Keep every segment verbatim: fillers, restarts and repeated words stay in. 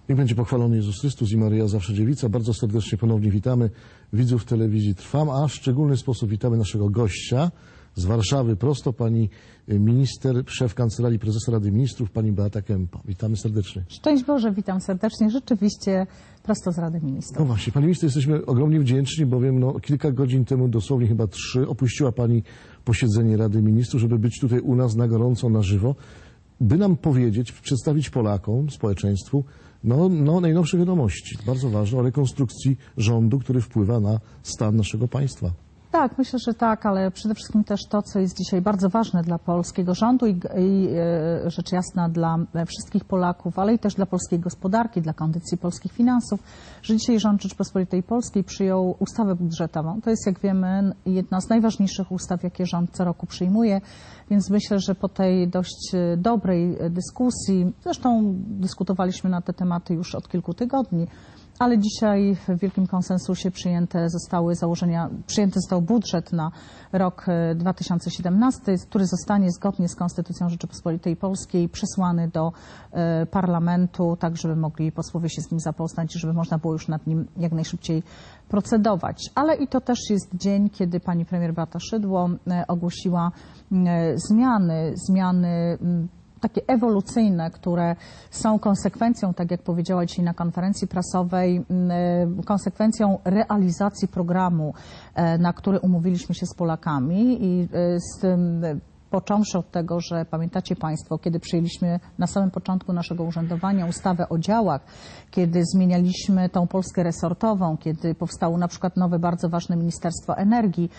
Niech będzie pochwalony Jezus Chrystus i Maryja Zawsze Dziewica. Bardzo serdecznie ponownie witamy widzów telewizji Trwam, a w szczególny sposób witamy naszego gościa z Warszawy prosto, pani minister, szef Kancelarii Prezesa Rady Ministrów, pani Beata Kempa. Witamy serdecznie. Szczęść Boże, witam serdecznie. Rzeczywiście prosto z Rady Ministrów. No właśnie, pani minister, jesteśmy ogromnie wdzięczni, bowiem no, kilka godzin temu, dosłownie chyba trzy, opuściła pani posiedzenie Rady Ministrów, żeby być tutaj u nas na gorąco, na żywo, by nam powiedzieć, przedstawić Polakom, społeczeństwu, no, no najnowsze wiadomości, bardzo ważne, o rekonstrukcji rządu, który wpływa na stan naszego państwa. Tak, myślę, że tak, ale przede wszystkim też to, co jest dzisiaj bardzo ważne dla polskiego rządu i, i e, rzecz jasna dla wszystkich Polaków, ale i też dla polskiej gospodarki, dla kondycji polskich finansów, że dzisiaj rząd Rzeczypospolitej Polskiej przyjął ustawę budżetową. To jest, jak wiemy, jedna z najważniejszych ustaw, jakie rząd co roku przyjmuje, więc myślę, że po tej dość dobrej dyskusji, zresztą dyskutowaliśmy na te tematy już od kilku tygodni, ale dzisiaj w wielkim konsensusie przyjęte zostały założenia, przyjęty został budżet na rok dwa tysiące siedemnasty, który zostanie zgodnie z Konstytucją Rzeczypospolitej Polskiej przesłany do e, parlamentu, tak żeby mogli posłowie się z nim zapoznać, żeby można było już nad nim jak najszybciej procedować. Ale i to też jest dzień, kiedy pani premier Beata Szydło e, ogłosiła e, zmiany, zmiany m, takie ewolucyjne, które są konsekwencją, tak jak powiedziała dzisiaj na konferencji prasowej, konsekwencją realizacji programu, na który umówiliśmy się z Polakami i z tym, począwszy od tego, że pamiętacie Państwo, kiedy przyjęliśmy na samym początku naszego urzędowania ustawę o działach, kiedy zmienialiśmy tą Polskę resortową, kiedy powstało na przykład nowe, bardzo ważne Ministerstwo Energii,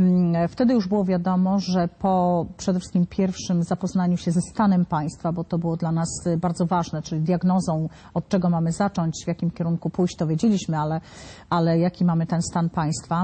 wtedy już było wiadomo, że po przede wszystkim pierwszym zapoznaniu się ze stanem państwa, bo to było dla nas bardzo ważne, czyli diagnozą, od czego mamy zacząć, w jakim kierunku pójść, to wiedzieliśmy, ale, ale jaki mamy ten stan państwa,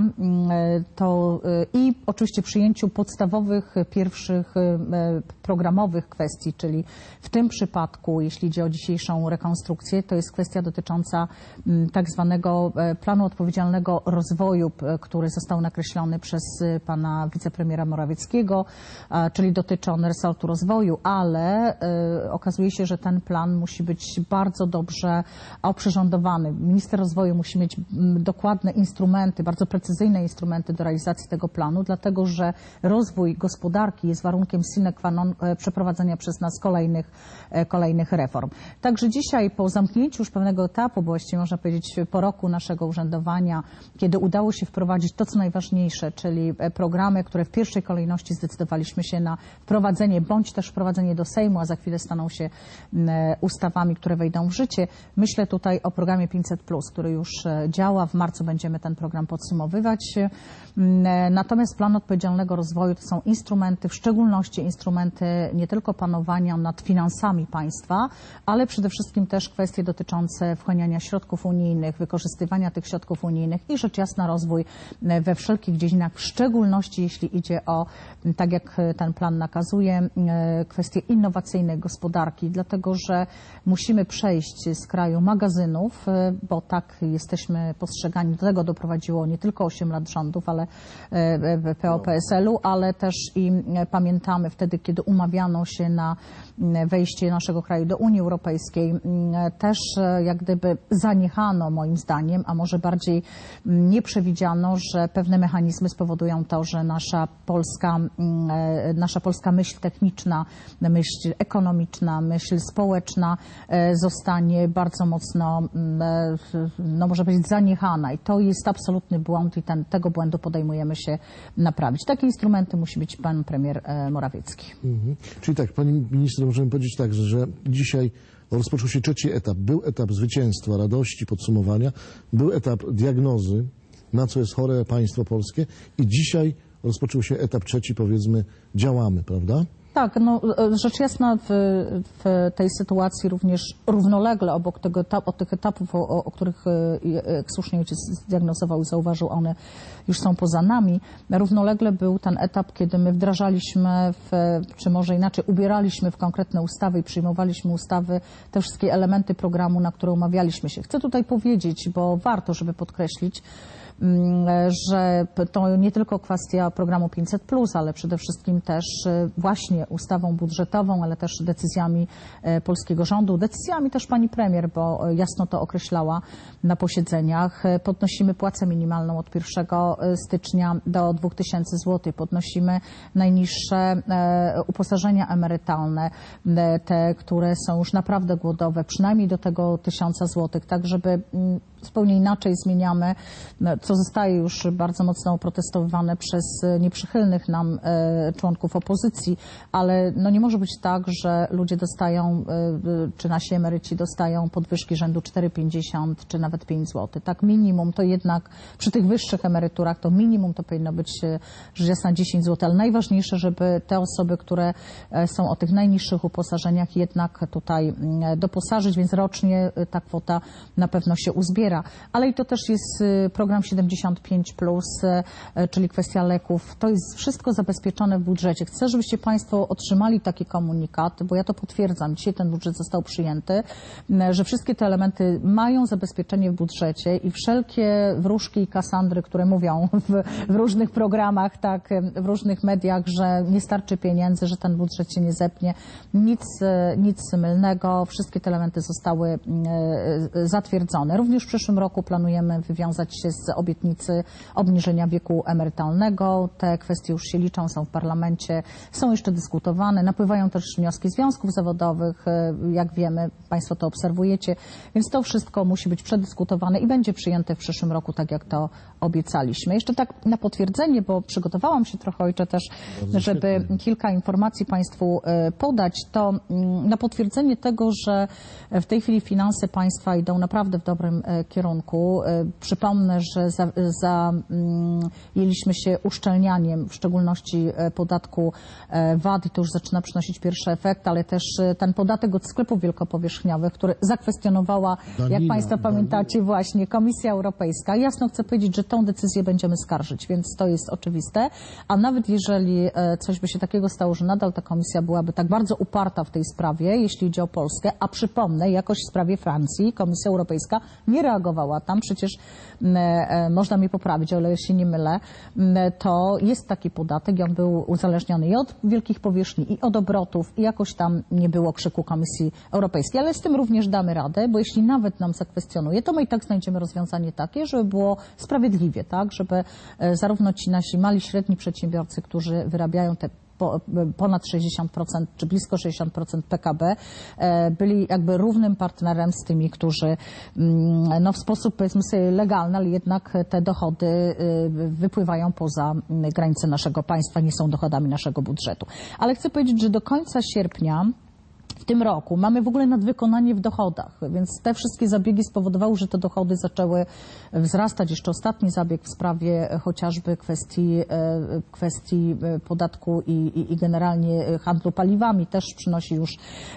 to i oczywiście przyjęciu podstawowych, pierwszych programowych kwestii, czyli w tym przypadku, jeśli idzie o dzisiejszą rekonstrukcję, to jest kwestia dotycząca tak zwanego planu odpowiedzialnego rozwoju, który został nakreślony przez pana wicepremiera Morawieckiego, czyli dotyczy on resortu rozwoju, ale okazuje się, że ten plan musi być bardzo dobrze oprzyrządowany. Minister rozwoju musi mieć dokładne instrumenty, bardzo precyzyjne instrumenty do realizacji tego planu, dlatego że rozwój gospodarki jest warunkiem sine qua non przeprowadzenia przez nas kolejnych, kolejnych reform. Także dzisiaj po zamknięciu już pewnego etapu, bo właściwie można powiedzieć po roku naszego urzędowania, kiedy udało się wprowadzić to, co najważniejsze, czyli programy, które w pierwszej kolejności zdecydowaliśmy się na wprowadzenie, bądź też wprowadzenie do Sejmu, a za chwilę staną się ustawami, które wejdą w życie. Myślę tutaj o programie pięćset plus, który już działa. W marcu będziemy ten program podsumowywać. Natomiast plan odpowiedzialnego rozwoju to są instrumenty, w szczególności instrumenty nie tylko panowania nad finansami państwa, ale przede wszystkim też kwestie dotyczące wchłaniania środków unijnych, wykorzystywania tych środków unijnych i rzecz jasna rozwój we wszelkich dziedzinach, w szczególności jeśli idzie o, tak jak ten plan nakazuje, kwestie innowacyjnej gospodarki, dlatego że musimy przejść z kraju magazynów, bo tak jesteśmy postrzegani, do tego doprowadziło nie tylko osiem lat rządów, ale P O P S L u, ale też i pamiętamy wtedy, kiedy umawiano się na wejście naszego kraju do Unii Europejskiej, też jak gdyby zaniechano moim zdaniem, a może bardziej nie przewidziano, że pewne mechanizmy spowodują to, że nasza polska, nasza polska myśl techniczna, myśl ekonomiczna, myśl społeczna zostanie bardzo mocno, no może powiedzieć, zaniechana i to jest absolutny błąd i ten, tego błędu podejmujemy się naprawić. Takie instrumenty musi być pan premier Morawiecki. Mhm. Czyli tak, pani minister, możemy powiedzieć tak, że dzisiaj rozpoczął się trzeci etap. Był etap zwycięstwa, radości, podsumowania. Był etap diagnozy, na co jest chore państwo polskie i dzisiaj rozpoczął się etap trzeci, powiedzmy, działamy, prawda? Tak, no, rzecz jasna w, w tej sytuacji również równolegle obok tego etapu, tych etapów, o, o których jak słusznie ojciec zdiagnozował i zauważył, one już są poza nami. Równolegle był ten etap, kiedy my wdrażaliśmy, w, czy może inaczej, ubieraliśmy w konkretne ustawy i przyjmowaliśmy ustawy, te wszystkie elementy programu, na które umawialiśmy się. Chcę tutaj powiedzieć, bo warto, żeby podkreślić, że to nie tylko kwestia programu pięćset plus, ale przede wszystkim też właśnie ustawą budżetową, ale też decyzjami polskiego rządu, decyzjami też pani premier, bo jasno to określała na posiedzeniach. Podnosimy płacę minimalną od pierwszego stycznia do dwóch tysięcy złotych. Podnosimy najniższe uposażenia emerytalne, te, które są już naprawdę głodowe, przynajmniej do tego tysiąca złotych, tak żeby zupełnie inaczej zmieniamy, co zostaje już bardzo mocno oprotestowane przez nieprzychylnych nam członków opozycji, ale no nie może być tak, że ludzie dostają, czy nasi emeryci dostają podwyżki rzędu cztery pięćdziesiąt, czy nawet pięć złotych. Tak minimum to jednak przy tych wyższych emeryturach to minimum to powinno być rzecz jasna dziesięć złotych, ale najważniejsze, żeby te osoby, które są o tych najniższych uposażeniach jednak tutaj doposażyć, więc rocznie ta kwota na pewno się uzbiera. Ale i to też jest program siedemdziesiąt pięć plus, czyli kwestia leków. To jest wszystko zabezpieczone w budżecie. Chcę, żebyście Państwo otrzymali taki komunikat, bo ja to potwierdzam. Dzisiaj ten budżet został przyjęty, że wszystkie te elementy mają zabezpieczenie w budżecie i wszelkie wróżki i kasandry, które mówią w, w różnych programach, tak, w różnych mediach, że nie starczy pieniędzy, że ten budżet się nie zepnie. Nic, nic mylnego. Wszystkie te elementy zostały zatwierdzone. Również w przyszłym roku planujemy wywiązać się z obietnicy obniżenia wieku emerytalnego. Te kwestie już się liczą, są w parlamencie, są jeszcze dyskutowane. Napływają też wnioski związków zawodowych, jak wiemy, Państwo to obserwujecie, więc to wszystko musi być przedyskutowane i będzie przyjęte w przyszłym roku, tak jak to obiecaliśmy. Jeszcze tak na potwierdzenie, bo przygotowałam się trochę, ojcze, też, Bardzo żeby świetnie. kilka informacji Państwu podać, to na potwierdzenie tego, że w tej chwili finanse państwa idą naprawdę w dobrym kierunku. Przypomnę, że za, za, jęliśmy się uszczelnianiem, w szczególności podatku V A T i to już zaczyna przynosić pierwszy efekt, ale też ten podatek od sklepów wielkopowierzchniowych, który zakwestionowała, Danina, jak Państwo pamiętacie, Danina. właśnie Komisja Europejska. Jasno chcę powiedzieć, że tą decyzję będziemy skarżyć, więc to jest oczywiste. A nawet jeżeli coś by się takiego stało, że nadal ta komisja byłaby tak bardzo uparta w tej sprawie, jeśli idzie o Polskę, a przypomnę, jakoś w sprawie Francji Komisja Europejska nie reagowała tam, przecież e, można mnie poprawić, ale się nie mylę, e, to jest taki podatek i on był uzależniony i od wielkich powierzchni, i od obrotów i jakoś tam nie było krzyku Komisji Europejskiej, ale z tym również damy radę, bo jeśli nawet nam zakwestionuje, to my i tak znajdziemy rozwiązanie takie, żeby było sprawiedliwie, tak, żeby e, zarówno ci nasi mali, średni przedsiębiorcy, którzy wyrabiają te ponad sześćdziesiąt procent czy blisko sześćdziesiąt procent P K B byli jakby równym partnerem z tymi, którzy no, w sposób powiedzmy sobie legalny, ale jednak te dochody wypływają poza granice naszego państwa, nie są dochodami naszego budżetu. Ale chcę powiedzieć, że do końca sierpnia w tym roku mamy w ogóle nadwykonanie w dochodach, więc te wszystkie zabiegi spowodowały, że te dochody zaczęły wzrastać. Jeszcze ostatni zabieg w sprawie chociażby kwestii, kwestii podatku i, i, i generalnie handlu paliwami też przynosi już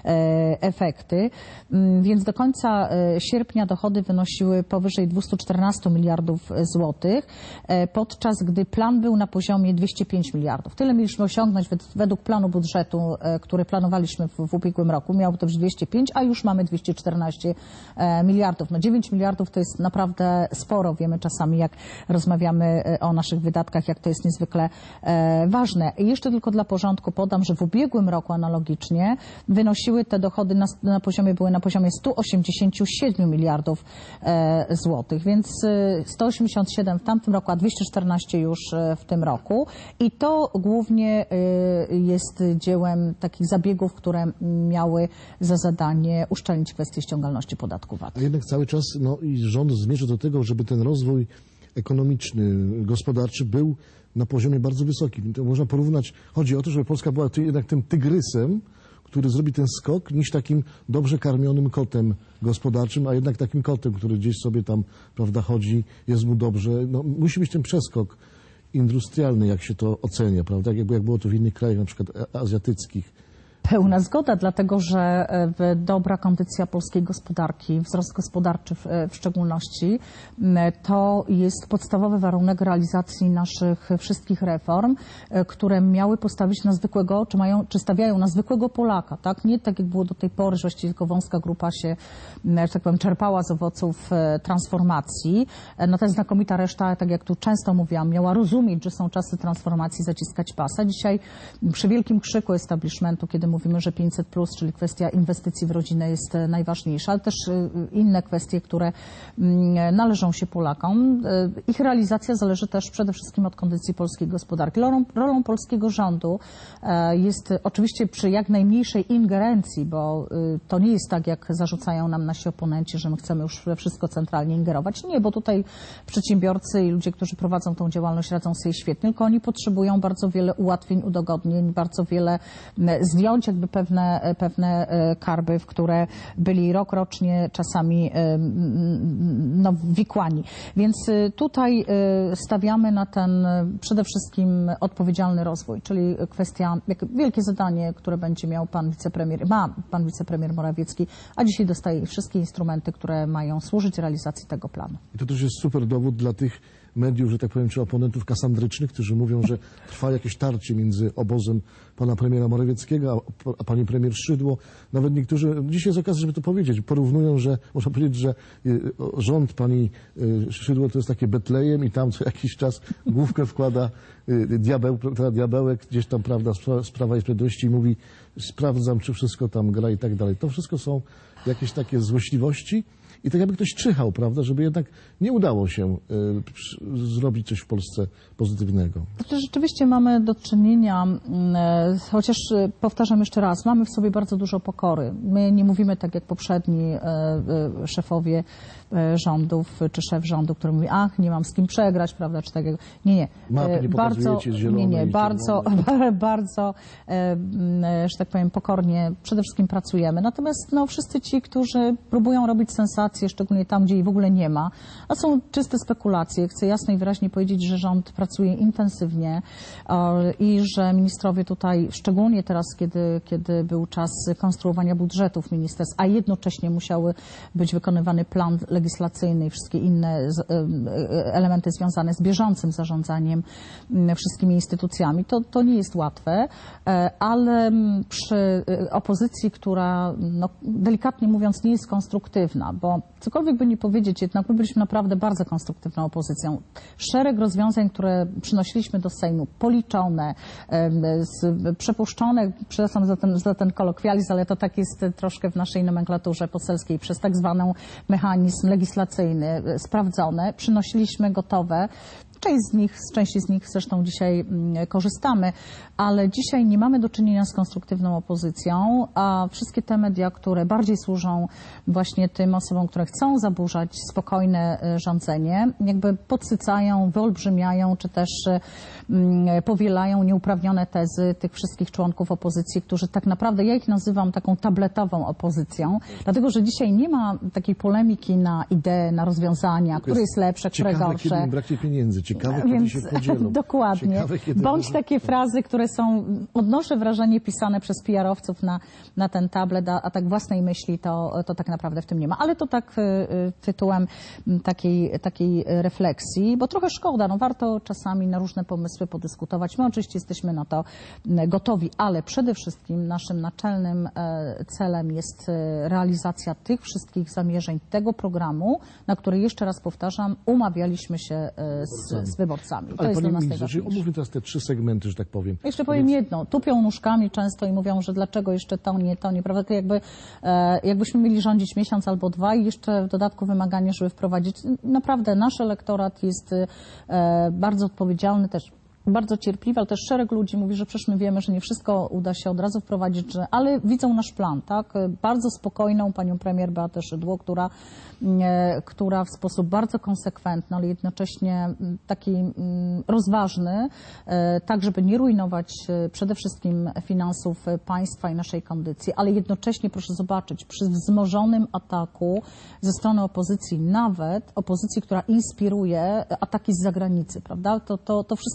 efekty. Więc do końca sierpnia dochody wynosiły powyżej dwieście czternaście miliardów złotych, podczas gdy plan był na poziomie dwieście pięć miliardów. Tyle mieliśmy osiągnąć według planu budżetu, który planowaliśmy w, w ubiegłym roku. Miało to być dwieście pięć, a już mamy dwieście czternaście miliardów. No dziewięć miliardów to jest naprawdę sporo. Wiemy czasami, jak rozmawiamy o naszych wydatkach, jak to jest niezwykle ważne. I jeszcze tylko dla porządku podam, że w ubiegłym roku analogicznie wynosiły te dochody na, na poziomie, były na poziomie sto osiemdziesiąt siedem miliardów złotych, więc sto osiemdziesiąt siedem w tamtym roku, a dwieście czternaście już w tym roku. I to głównie jest dziełem takich zabiegów, które miały za zadanie uszczelnić kwestię ściągalności podatku V A T. A jednak cały czas no, i rząd zmierza do tego, żeby ten rozwój ekonomiczny, gospodarczy był na poziomie bardzo wysokim. To można porównać, chodzi o to, żeby Polska była jednak tym tygrysem, który zrobi ten skok, niż takim dobrze karmionym kotem gospodarczym, a jednak takim kotem, który gdzieś sobie tam, prawda, chodzi, jest mu dobrze. No, musi być ten przeskok industrialny, jak się to ocenia, prawda, jak, jak było to w innych krajach, na przykład azjatyckich. Pełna zgoda, dlatego że dobra kondycja polskiej gospodarki, wzrost gospodarczy w, w szczególności, to jest podstawowy warunek realizacji naszych wszystkich reform, które miały postawić na zwykłego, czy mają, czy stawiają na zwykłego Polaka, tak? Nie tak jak było do tej pory, że właściwie tylko wąska grupa się, że tak powiem, czerpała z owoców transformacji. No ta znakomita reszta, tak jak tu często mówiłam, miała rozumieć, że są czasy transformacji, zaciskać pasa. Dzisiaj przy wielkim krzyku establishmentu, kiedy mówimy, że pięćset plus, czyli kwestia inwestycji w rodzinę jest najważniejsza, ale też inne kwestie, które należą się Polakom. Ich realizacja zależy też przede wszystkim od kondycji polskiej gospodarki. Rolą, rolą polskiego rządu jest oczywiście przy jak najmniejszej ingerencji, bo to nie jest tak, jak zarzucają nam nasi oponenci, że my chcemy już we wszystko centralnie ingerować. Nie, bo tutaj przedsiębiorcy i ludzie, którzy prowadzą tą działalność, radzą sobie świetnie, tylko oni potrzebują bardzo wiele ułatwień, udogodnień, bardzo wiele zdjąć jakby pewne, pewne karby, w które byli rokrocznie czasami no, wikłani. Więc tutaj stawiamy na ten przede wszystkim odpowiedzialny rozwój, czyli kwestia, wielkie zadanie, które będzie miał pan wicepremier, ma pan wicepremier Morawiecki, a dzisiaj dostaje wszystkie instrumenty, które mają służyć realizacji tego planu. I to też jest super dowód dla tych mediów, że tak powiem, czy oponentów kasandrycznych, którzy mówią, że trwa jakieś tarcie między obozem pana premiera Morawieckiego a, a pani premier Szydło. Nawet niektórzy, dzisiaj jest okazja, żeby to powiedzieć, porównują, że można powiedzieć, że y, rząd pani y, Szydło to jest takie Betlejem i tam co jakiś czas główkę wkłada y, diabeł, prawda, diabełek, gdzieś tam, prawda, z Prawa i Sprawiedliwości i mówi, sprawdzam, czy wszystko tam gra i tak dalej. To wszystko są jakieś takie złośliwości. I tak jakby ktoś czyhał, prawda, żeby jednak nie udało się y, zrobić coś w Polsce pozytywnego. Znaczy, rzeczywiście mamy do czynienia, y, chociaż y, powtarzam jeszcze raz, mamy w sobie bardzo dużo pokory. My nie mówimy tak jak poprzedni y, y, szefowie y, rządów, czy szef rządu, który mówi, ach, nie mam z kim przegrać, prawda, czy tak jak... Nie, nie. Mapy nie bardzo, nie, nie, bardzo, bardzo, y, y, że tak powiem, pokornie przede wszystkim pracujemy. Natomiast no, wszyscy ci, którzy próbują robić sensację, szczególnie tam, gdzie jej w ogóle nie ma, a są czyste spekulacje. Chcę jasno i wyraźnie powiedzieć, że rząd pracuje intensywnie i że ministrowie tutaj, szczególnie teraz, kiedy, kiedy był czas konstruowania budżetów ministerstw, a jednocześnie musiały być wykonywany plan legislacyjny i wszystkie inne elementy związane z bieżącym zarządzaniem wszystkimi instytucjami, to, to nie jest łatwe, ale przy opozycji, która no, delikatnie mówiąc nie jest konstruktywna, bo cokolwiek by nie powiedzieć, jednak my byliśmy naprawdę bardzo konstruktywną opozycją. Szereg rozwiązań, które przynosiliśmy do Sejmu, policzone, przepuszczone, przepraszam za ten, za ten kolokwializm, ale to tak jest troszkę w naszej nomenklaturze poselskiej, przez tak zwany mechanizm legislacyjny, sprawdzone, przynosiliśmy gotowe. Część z nich, z części z nich zresztą dzisiaj korzystamy, ale dzisiaj nie mamy do czynienia z konstruktywną opozycją, a wszystkie te media, które bardziej służą właśnie tym osobom, które chcą zaburzać spokojne rządzenie, jakby podsycają, wyolbrzymiają, czy też powielają nieuprawnione tezy tych wszystkich członków opozycji, którzy tak naprawdę, ja ich nazywam taką tabletową opozycją, dlatego, że dzisiaj nie ma takiej polemiki na idee, na rozwiązania, które jest lepsze, które ciekawe, gorsze. Kiedy im braknie pieniędzy. Ciekawe, kiedy Więc, się podzielą. Dokładnie. Ciekawe, kiedy Bądź może... takie frazy, które są, odnoszę wrażenie, pisane przez P R-owców na, na ten tablet, a, a tak własnej myśli to, to tak naprawdę w tym nie ma. Ale to tak y, tytułem takiej, takiej refleksji, bo trochę szkoda, no warto czasami na różne pomysły podyskutować. My oczywiście jesteśmy na to gotowi, ale przede wszystkim naszym naczelnym y, celem jest y, realizacja tych wszystkich zamierzeń tego programu, na który, jeszcze raz powtarzam, umawialiśmy się y, z z wyborcami. To Ale jest panie dla nas ministrze, najważniejsze. omówmy teraz te trzy segmenty, że tak powiem. Jeszcze powiem Więc... jedno. Tupią nóżkami często i mówią, że dlaczego jeszcze to nie, to nie. Prawda? To jakby, e, jakbyśmy mieli rządzić miesiąc albo dwa i jeszcze w dodatku wymaganie, żeby wprowadzić. Naprawdę nasz elektorat jest e, bardzo odpowiedzialny też. Bardzo cierpliwy, ale też szereg ludzi mówi, że przecież my wiemy, że nie wszystko uda się od razu wprowadzić, że, ale widzą nasz plan, tak? Bardzo spokojną panią premier Beatę Szydło, która, e, która w sposób bardzo konsekwentny, ale jednocześnie taki m, rozważny, e, tak żeby nie rujnować e, przede wszystkim finansów państwa i naszej kondycji, ale jednocześnie, proszę zobaczyć, przy wzmożonym ataku ze strony opozycji, nawet opozycji, która inspiruje ataki z zagranicy, prawda? To, to, to wszystko też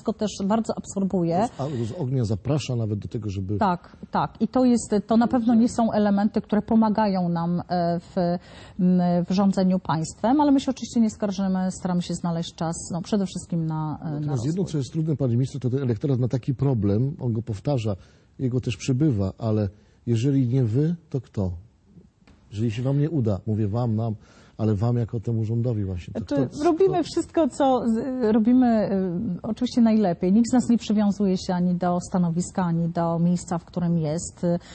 bardzo absorbuje. A z ognia zaprasza nawet do tego, żeby... Tak, tak. I to jest, to na pewno nie są elementy, które pomagają nam w, w rządzeniu państwem, ale my się oczywiście nie skarżymy, staramy się znaleźć czas, no przede wszystkim na, na Natomiast jedno, rozwój. co jest trudne, panie ministrze, to ten elektorat ma taki problem, on go powtarza, jego też przybywa, ale jeżeli nie wy, to kto? Jeżeli się wam nie uda, mówię wam, nam, ale wam jako temu rządowi właśnie. To Znaczy, kto, robimy kto? wszystko, co z- robimy y, oczywiście najlepiej. Nikt z nas nie przywiązuje się ani do stanowiska, ani do miejsca, w którym jest. Y,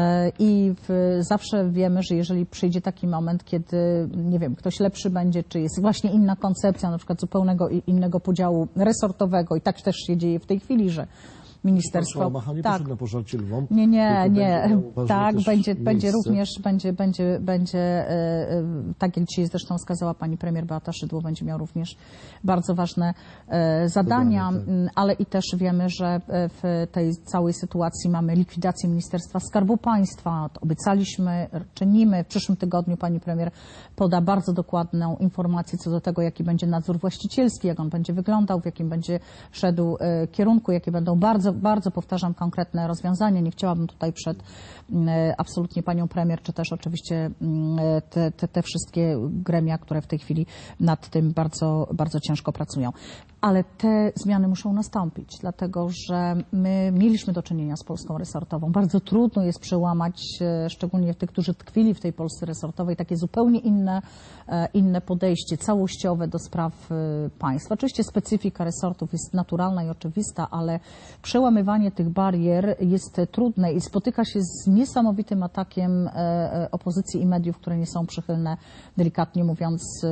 I w, zawsze wiemy, że jeżeli przyjdzie taki moment, kiedy, nie wiem, ktoś lepszy będzie, czy jest właśnie inna koncepcja, na przykład zupełnego i- innego podziału resortowego i tak też się dzieje w tej chwili, że ministerstwo... Machanie tak, poszedł na pożarcie lwom. nie, nie, tylko nie. będzie miało ważne Tak, też będzie, będzie miejsce. również, będzie, będzie, będzie, e, e, tak jak dzisiaj zresztą wskazała pani premier Beata Szydło, będzie miał również bardzo ważne e, zadania, Zadanie, tak. m, ale i też wiemy, że e, w tej całej sytuacji mamy likwidację Ministerstwa Skarbu Państwa. To obiecaliśmy, czynimy. W przyszłym tygodniu pani premier poda bardzo dokładną informację co do tego, jaki będzie nadzór właścicielski, jak on będzie wyglądał, w jakim będzie szedł e, kierunku, jakie będą bardzo, bardzo powtarzam, konkretne rozwiązania. Nie chciałabym tutaj przed e, absolutnie panią premier, czy też oczywiście mm, te, te, te wszystkie gremia, które w tej chwili nad tym bardzo, bardzo ciężko pracują. Ale te zmiany muszą nastąpić, dlatego że my mieliśmy do czynienia z Polską resortową. Bardzo trudno jest przełamać, e, szczególnie tych, którzy tkwili w tej Polsce resortowej, takie zupełnie inne, e, inne podejście całościowe do spraw e, państwa. Oczywiście specyfika resortów jest naturalna i oczywista, ale przełamywanie tych barier jest trudne i spotyka się z niesamowitym atakiem e, e, opozycji i mediów, które nie są przychylne, delikatnie mówiąc, e,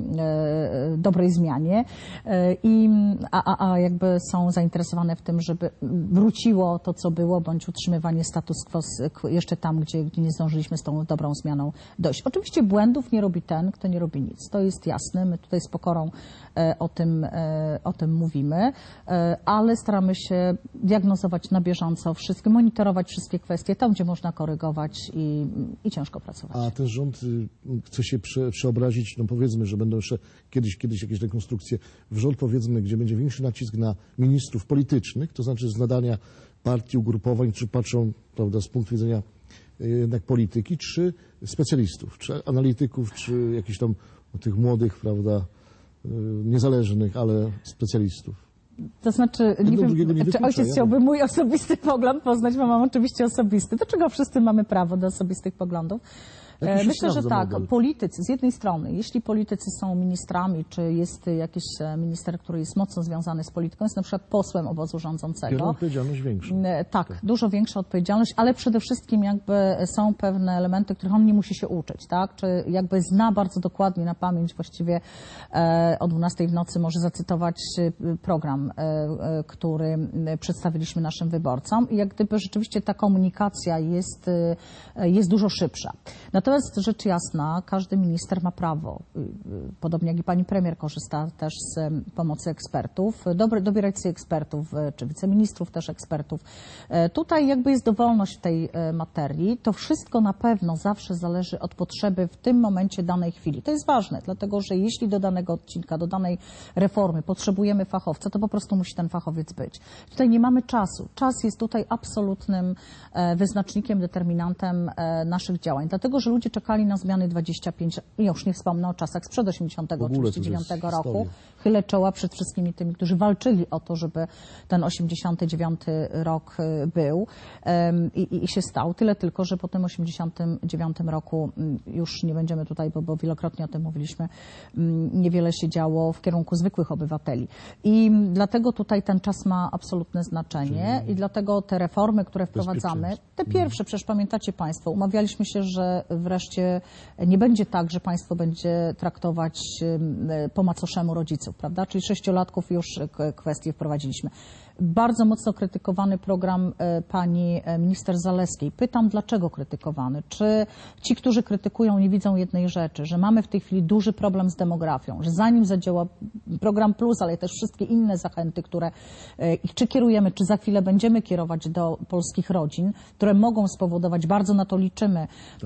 e, dobrej zmianie. E, i, a, a, a jakby są zainteresowane w tym, żeby wróciło to, co było, bądź utrzymywanie status quo z- k- jeszcze tam, gdzie, gdzie nie zdążyliśmy z tą dobrą zmianą dojść. Oczywiście błędów nie robi ten, kto nie robi nic. To jest jasne. My tutaj z pokorą e, o tym, e, o tym mówimy, e, ale staramy się diagnozować na bieżąco wszystkie, monitorować wszystkie kwestie tam, gdzie można korygować i, i ciężko pracować. A ten rząd y, chce się prze, przeobrazić, no powiedzmy, że będą jeszcze kiedyś, kiedyś jakieś rekonstrukcje, w rząd powiedzmy, gdzie będzie większy nacisk na ministrów politycznych, to znaczy z nadania partii, ugrupowań, czy patrzą, prawda, z punktu widzenia y, jednak polityki, czy specjalistów, czy analityków, czy jakichś tam tych młodych, prawda, y, niezależnych, ale specjalistów. To znaczy, nie drugiego nie wiem, czy wyklucza, ojciec ja chciałby mój osobisty pogląd poznać, bo mam oczywiście osobisty. Do czego wszyscy mamy prawo do osobistych poglądów? Jak mi się Myślę, że sprawdza tak, model? politycy, z jednej strony, jeśli politycy są ministrami, czy jest jakiś e, minister, który jest mocno związany z polityką, jest na przykład posłem obozu Biorą rządzącego, odpowiedzialność większą. E, Tak, dużo większa odpowiedzialność, ale przede wszystkim jakby są pewne elementy, których on nie musi się uczyć, tak? Czy jakby zna bardzo dokładnie na pamięć właściwie e, o dwunastej w nocy może zacytować e, program, e, e, który e, przedstawiliśmy naszym wyborcom i jak gdyby rzeczywiście ta komunikacja jest, e, jest dużo szybsza. Natomiast rzecz jasna, każdy minister ma prawo, y, y, podobnie jak i pani premier korzysta też z em, pomocy ekspertów, dobre, dobierać sobie ekspertów, y, czy wiceministrów też ekspertów. E, Tutaj jakby jest dowolność w tej e, materii. To wszystko na pewno zawsze zależy od potrzeby w tym momencie danej chwili. To jest ważne, dlatego że jeśli do danego odcinka, do danej reformy potrzebujemy fachowca, to po prostu musi ten fachowiec być. Tutaj nie mamy czasu. Czas jest tutaj absolutnym e, wyznacznikiem, determinantem e, naszych działań, dlatego że ludzie czekali na zmiany dwadzieścia pięć, i już nie wspomnę o czasach sprzed osiemdziesiątego W ogóle to już dziewiątego jest roku. historia. Chylę czoła przed wszystkimi tymi, którzy walczyli o to, żeby ten osiemdziesiąty dziewiąty rok y, był em, i, i się stał. Tyle tylko, że po tym osiemdziesiątym dziewiątym roku mm, już nie będziemy tutaj, bo, bo wielokrotnie o tym mówiliśmy, mm, niewiele się działo w kierunku zwykłych obywateli. I mm, dlatego tutaj ten czas ma absolutne znaczenie i dlatego te reformy, które wprowadzamy, te pierwsze, przecież pamiętacie Państwo, umawialiśmy się, że wreszcie nie będzie tak, że państwo będzie traktować em, po macoszemu rodziców, prawda? Czyli sześciolatków już k- kwestię wprowadziliśmy. Bardzo mocno krytykowany program e, pani e, minister Zalewskiej. Pytam, dlaczego krytykowany? Czy ci, którzy krytykują, nie widzą jednej rzeczy, że mamy w tej chwili duży problem z demografią, że zanim zadziała program plus, ale też wszystkie inne zachęty, które e, ich czy kierujemy, czy za chwilę będziemy kierować do polskich rodzin, które mogą spowodować, bardzo na to liczymy, m,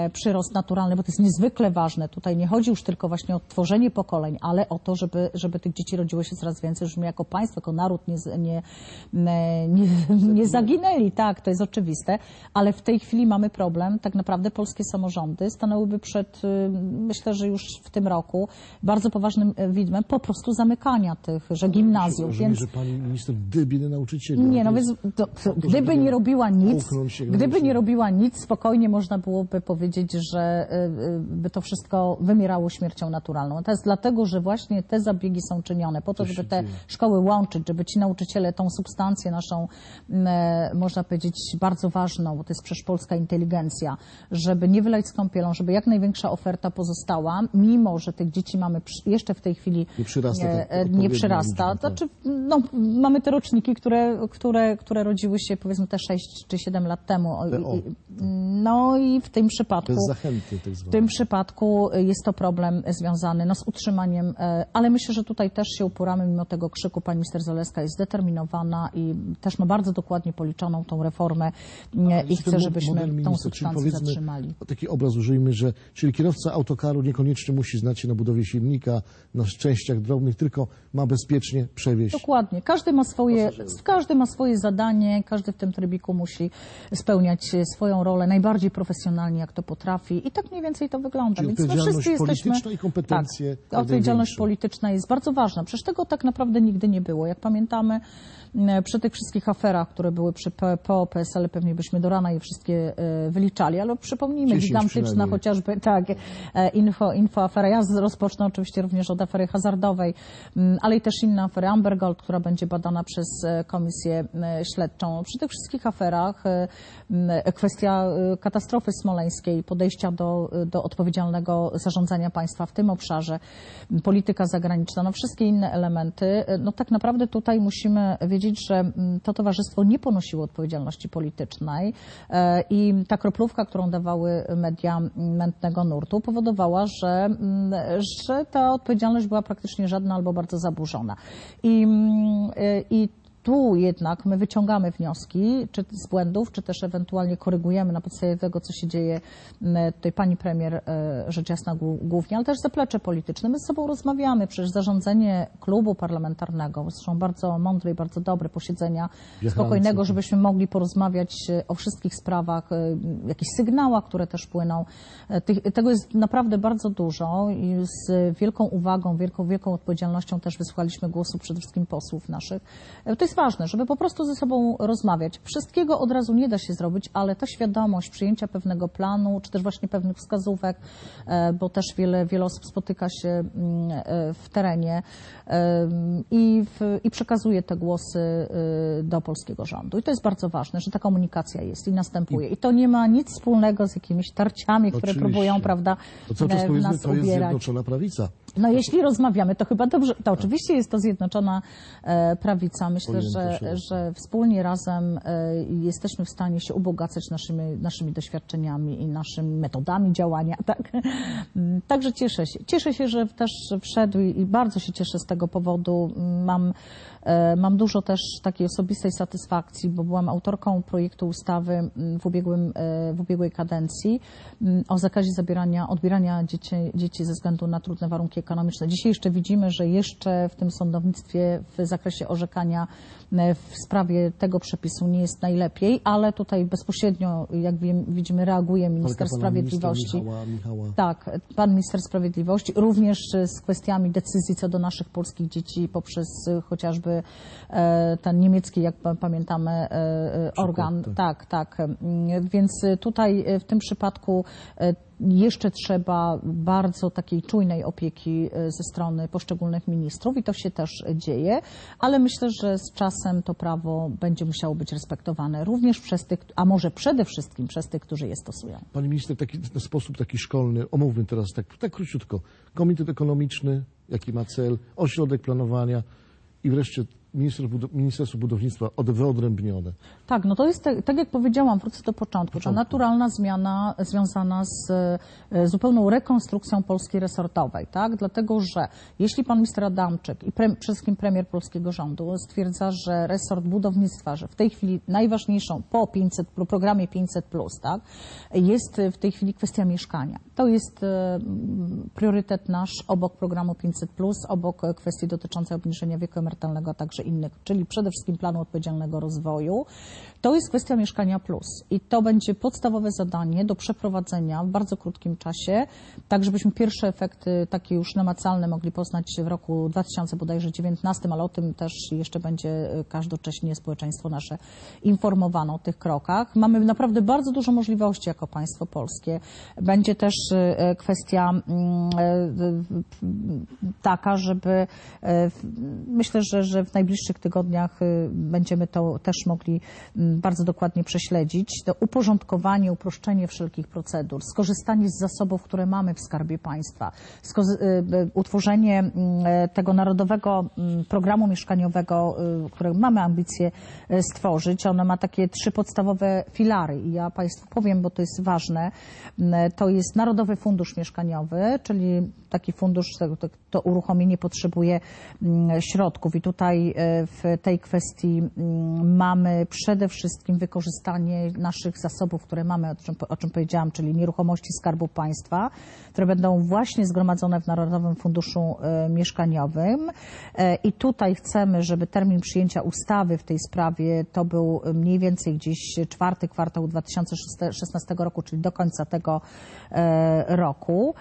przyrost naturalny, bo to jest niezwykle ważne. Tutaj nie chodzi już tylko właśnie o tworzenie pokoleń, ale o to, żeby, żeby tych dzieci rodziło się coraz więcej, żebyśmy jako państwo, jako naród nie, nie, nie, nie zaginęli. Tak, to jest oczywiste, ale w tej chwili mamy problem. Tak naprawdę polskie samorządy stanęłyby przed, myślę, że już w tym roku, bardzo poważnym widmem po prostu zamykania tychże gimnazjów. Rozumiem, Więc... że pani minister dybie nauczycieli. Nie, no więc to, to, gdyby nie robiła nic, gdyby nie robiła nic, spokojnie można byłoby powiedzieć, że by to wszystko wymierało śmiercią naturalną. To jest dlatego, że właśnie te zabiegi są czynione po to, żeby te szkoły łączyć, żeby ci nauczyciele tą substancję naszą, można powiedzieć, bardzo ważną, bo to jest przecież polska inteligencja, żeby nie wylać z kąpielą, żeby jak największa oferta pozostała, mimo że tych dzieci mamy jeszcze w tej chwili nie przyrasta. Tak, nie przyrasta. Znaczy, no, mamy te roczniki, które, które, które rodziły się powiedzmy te sześć czy siedem lat temu. No i w tym przypadku, bez zachęty, tak zwane. W tym przypadku jest to problem związany no, z utrzymaniem, ale myślę, że tutaj też się upieramy mimo tego krzyku. Pani minister Zalewska jest zdeterminowana i też ma bardzo dokładnie policzoną tą reformę A, i chce, żebyśmy tą minister, substancję zatrzymali. Taki obraz użyjmy, że czyli kierowca autokaru niekoniecznie musi znać się na budowie silnika, na częściach drobnych, tylko ma bezpiecznie przewieźć. Dokładnie. Każdy ma swoje, każdy ma swoje zadanie, każdy w tym trybiku musi spełniać swoją rolę najbardziej profesjonalnie, jak to potrafi i tak mniej więcej to wygląda. Czyli Więc no, odpowiedzialność wszyscy polityczna jesteśmy... i kompetencje. Tak, odpowiedzialność polityczna jest bardzo ważna. Przecież tego tak naprawdę nigdy nie było. Jak pamiętamy, przy tych wszystkich aferach, które były przy P O, P S L, pewnie byśmy do rana je wszystkie wyliczali, ale przypomnijmy, gigantyczna chociażby, tak, info, info afera. Ja rozpocznę oczywiście również od afery hazardowej, ale i też inne afery Amber Gold, która będzie badana przez komisję śledczą. Przy tych wszystkich aferach kwestia katastrofy smoleńskiej, podejścia do, do odpowiedzialnego zarządzania państwa w tym obszarze, polityka zagraniczna, no wszystkie inne elementy, no tak naprawdę tutaj musimy wiedzieć, że to towarzystwo nie ponosiło odpowiedzialności politycznej i ta kroplówka, którą dawały media mętnego nurtu, powodowała, że, że ta odpowiedzialność była praktycznie żadna albo bardzo zaburzona. I, i tu jednak my wyciągamy wnioski, czy z błędów, czy też ewentualnie korygujemy na podstawie tego, co się dzieje. Tutaj pani premier, rzecz jasna, głównie, ale też zaplecze polityczne. My z sobą rozmawiamy, przecież zarządzenie klubu parlamentarnego, zresztą bardzo mądre i bardzo dobre posiedzenia, spokojnego, żebyśmy mogli porozmawiać o wszystkich sprawach, jakichś sygnałach, które też płyną. Tego jest naprawdę bardzo dużo i z wielką uwagą, wielką, wielką odpowiedzialnością też wysłuchaliśmy głosu przede wszystkim posłów naszych. To jest ważne, żeby po prostu ze sobą rozmawiać. Wszystkiego od razu nie da się zrobić, ale ta świadomość przyjęcia pewnego planu, czy też właśnie pewnych wskazówek, bo też wiele, wiele osób spotyka się w terenie i, w, i przekazuje te głosy do polskiego rządu. I to jest bardzo ważne, że ta komunikacja jest i następuje. I to nie ma nic wspólnego z jakimiś tarciami, które Oczywiście. próbują, prawda, to co czas w nas to jest ubierać. Zjednoczona Prawica. No jeśli rozmawiamy, to chyba dobrze. To oczywiście jest to Zjednoczona e, Prawica. Myślę, że, że wspólnie razem e, jesteśmy w stanie się ubogacać naszymi, naszymi doświadczeniami i naszymi metodami działania. Tak? Także cieszę się. Cieszę się, że też wszedł i bardzo się cieszę z tego powodu. Mam, e, mam dużo też takiej osobistej satysfakcji, bo byłam autorką projektu ustawy w, ubiegłym, e, w ubiegłej kadencji o zakazie zabierania, odbierania dzieci, dzieci ze względu na trudne warunki ekonomiczne. Dzisiaj jeszcze widzimy, że jeszcze w tym sądownictwie w zakresie orzekania w sprawie tego przepisu nie jest najlepiej, ale tutaj bezpośrednio, jak widzimy, reaguje minister sprawiedliwości. Michała, Michała. Tak, pan minister sprawiedliwości, również z kwestiami decyzji co do naszych polskich dzieci poprzez chociażby ten niemiecki, jak pamiętamy, organ. Tak, tak. tak. Więc tutaj w tym przypadku jeszcze trzeba bardzo takiej czujnej opieki ze strony poszczególnych ministrów i to się też dzieje, ale myślę, że z czasem to prawo będzie musiało być respektowane również przez tych, a może przede wszystkim przez tych, którzy je stosują. Pani minister, taki w sposób taki szkolny, omówmy teraz tak, tak króciutko, komitet ekonomiczny, jaki ma cel, ośrodek planowania i wreszcie minister, Ministerstwo Budownictwa od, wyodrębnione. Tak, no to jest, tak, tak jak powiedziałam, wrócę do początku, ta naturalna zmiana związana z e, zupełną rekonstrukcją Polski resortowej, tak? Dlatego, że jeśli pan minister Adamczyk i pre, przede wszystkim premier polskiego rządu stwierdza, że resort budownictwa, że w tej chwili najważniejszą po pięćset, po programie pięćset plus, tak, jest w tej chwili kwestia mieszkania. To jest e, priorytet nasz obok programu pięćset plus, obok kwestii dotyczącej obniżenia wieku emerytalnego, a także innych, czyli przede wszystkim planu odpowiedzialnego rozwoju. To jest kwestia mieszkania plus i to będzie podstawowe zadanie do przeprowadzenia w bardzo krótkim czasie, tak żebyśmy pierwsze efekty takie już namacalne mogli poznać w roku dwa tysiące dziewiętnastym, ale o tym też jeszcze będzie każdocześnie społeczeństwo nasze informowane o tych krokach. Mamy naprawdę bardzo dużo możliwości jako państwo polskie. Będzie też kwestia taka, żeby myślę, że, że w najbliższych tygodniach będziemy to też mogli bardzo dokładnie prześledzić. To uporządkowanie, uproszczenie wszelkich procedur, skorzystanie z zasobów, które mamy w Skarbie Państwa, utworzenie tego narodowego programu mieszkaniowego, który mamy ambicje stworzyć. Ono ma takie trzy podstawowe filary i ja Państwu powiem, bo to jest ważne. To jest Narodowy Fundusz Mieszkaniowy, czyli taki fundusz, to, to uruchomienie potrzebuje środków i tutaj w tej kwestii mamy przede wszystkim wykorzystanie naszych zasobów, które mamy, o czym, o czym powiedziałam, czyli nieruchomości Skarbu Państwa, które będą właśnie zgromadzone w Narodowym Funduszu Mieszkaniowym i tutaj chcemy, żeby termin przyjęcia ustawy w tej sprawie to był mniej więcej gdzieś czwarty kwartał dwa tysiące szesnastego roku, czyli do końca tego roku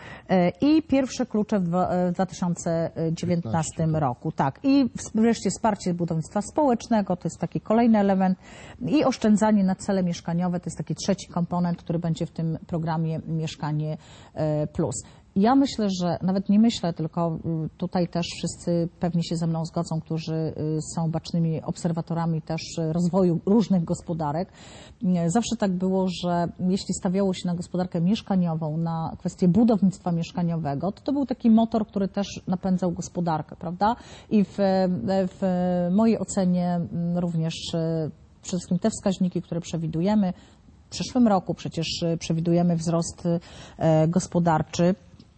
i pierwsze klucze w dwa tysiące dziewiętnastym roku. Tak. I wreszcie wsparcie budownictwa społecznego, to jest taki kolejny element i oszczędzanie na cele mieszkaniowe, to jest taki trzeci komponent, który będzie w tym programie Mieszkanie Plus. Ja myślę, że nawet nie myślę, tylko tutaj też wszyscy pewnie się ze mną zgodzą, którzy są bacznymi obserwatorami też rozwoju różnych gospodarek. Zawsze tak było, że jeśli stawiało się na gospodarkę mieszkaniową, na kwestię budownictwa mieszkaniowego, to to był taki motor, który też napędzał gospodarkę, prawda? I w, w mojej ocenie również przede wszystkim te wskaźniki, które przewidujemy, w przyszłym roku przecież przewidujemy wzrost gospodarczy.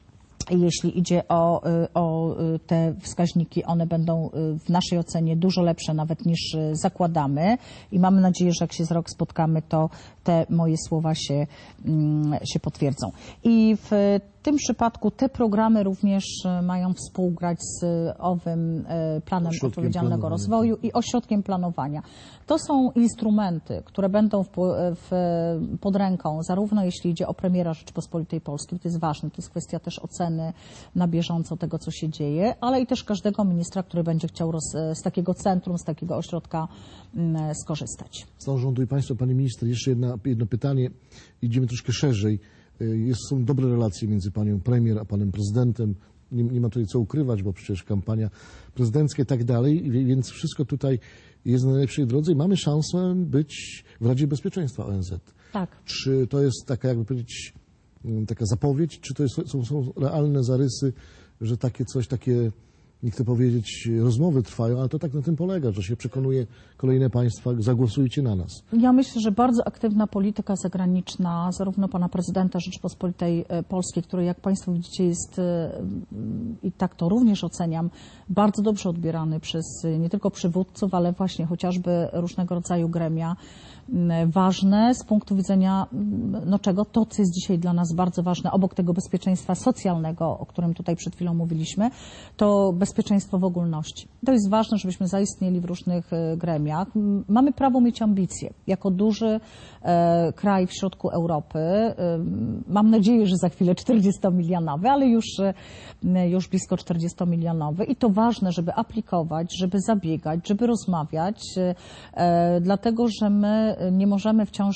Jeśli idzie o, o te wskaźniki, one będą w naszej ocenie dużo lepsze nawet niż zakładamy i mamy nadzieję, że jak się za rok spotkamy, to te moje słowa się, się potwierdzą. I w tym przypadku te programy również mają współgrać z owym planem Ośrodkiem odpowiedzialnego planowania. rozwoju i ośrodkiem planowania. To są instrumenty, które będą w, w, pod ręką, zarówno jeśli idzie o premiera Rzeczypospolitej Polskiej, to jest ważne, to jest kwestia też oceny na bieżąco tego, co się dzieje, ale i też każdego ministra, który będzie chciał roz, z takiego centrum, z takiego ośrodka m, skorzystać. Stan rządu i państwo, pani minister, jeszcze jedna, jedno pytanie, idziemy troszkę szerzej. Jest, są dobre relacje między panią premier a panem prezydentem. Nie, nie ma tutaj co ukrywać, bo przecież kampania prezydencka i tak dalej, więc wszystko tutaj jest na najlepszej drodze i mamy szansę być w Radzie Bezpieczeństwa O N Z. Tak. Czy to jest taka, jakby powiedzieć, taka zapowiedź, czy to jest, są, są realne zarysy, że takie coś, takie, nie chcę powiedzieć, rozmowy trwają, ale to tak na tym polega, że się przekonuje kolejne państwa, zagłosujcie na nas. Ja myślę, że bardzo aktywna polityka zagraniczna zarówno pana prezydenta Rzeczypospolitej Polskiej, który jak państwo widzicie jest, i tak to również oceniam, bardzo dobrze odbierany przez nie tylko przywódców, ale właśnie chociażby różnego rodzaju gremia, ważne z punktu widzenia no czego? To, co jest dzisiaj dla nas bardzo ważne, obok tego bezpieczeństwa socjalnego, o którym tutaj przed chwilą mówiliśmy, to bezpieczeństwo w ogólności. To jest ważne, żebyśmy zaistnieli w różnych gremiach. Mamy prawo mieć ambicje. Jako duży e, kraj w środku Europy, e, mam nadzieję, że za chwilę czterdziestomilionowy, ale już, e, już blisko czterdziestomilionowy i to ważne, żeby aplikować, żeby zabiegać, żeby rozmawiać, e, dlatego, że my nie możemy wciąż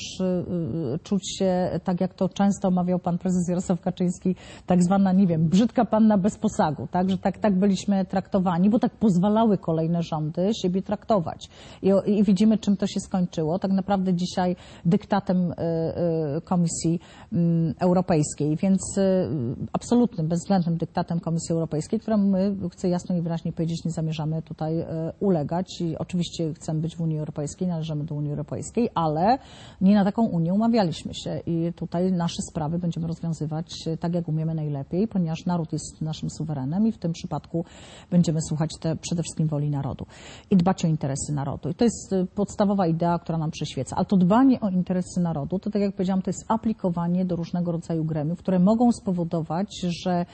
czuć się, tak jak to często omawiał pan prezes Jarosław Kaczyński, tak zwana, nie wiem, brzydka panna bez posagu, tak, że tak, tak byliśmy właśnie traktowani, bo tak pozwalały kolejne rządy siebie traktować. I, i widzimy, czym to się skończyło. Tak naprawdę dzisiaj dyktatem Komisji Europejskiej, więc absolutnym, bezwzględnym dyktatem Komisji Europejskiej, któremu my, chcę jasno i wyraźnie powiedzieć, nie zamierzamy tutaj ulegać. I oczywiście chcemy być w Unii Europejskiej, należymy do Unii Europejskiej, ale nie na taką Unię umawialiśmy się i tutaj nasze sprawy będziemy rozwiązywać tak, jak umiemy najlepiej, ponieważ naród jest naszym suwerenem i w tym przypadku będziemy słuchać te, przede wszystkim woli narodu i dbać o interesy narodu. I to jest podstawowa idea, która nam przyświeca. Ale to dbanie o interesy narodu, to tak jak powiedziałam, to jest aplikowanie do różnego rodzaju gremiów, które mogą spowodować, że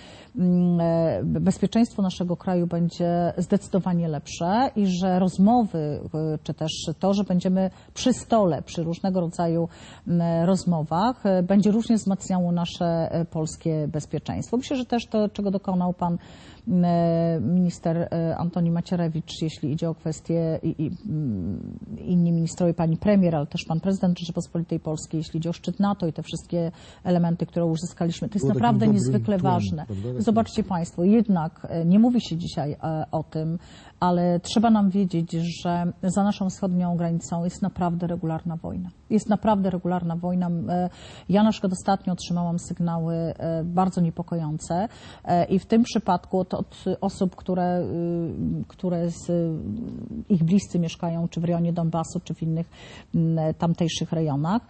bezpieczeństwo naszego kraju będzie zdecydowanie lepsze i że rozmowy, czy też to, że będziemy przy stole, przy różnego rodzaju rozmowach, będzie również wzmacniało nasze polskie bezpieczeństwo. Myślę, że też to, czego dokonał pan minister Antoni Macierewicz, jeśli idzie o kwestie i, i inni ministrowie, pani premier, ale też pan prezydent Rzeczypospolitej Polskiej, jeśli idzie o szczyt NATO i te wszystkie elementy, które uzyskaliśmy. To jest Było naprawdę takim niezwykle dobrym ważne. tłem, prawda? Zobaczcie państwo, jednak nie mówi się dzisiaj o tym, ale trzeba nam wiedzieć, że za naszą wschodnią granicą jest naprawdę regularna wojna. Jest naprawdę regularna wojna. Ja na przykład ostatnio otrzymałam sygnały bardzo niepokojące i w tym przypadku od, od osób, które, które z ich bliscy mieszkają czy w rejonie Donbasu, czy w innych tamtejszych rejonach.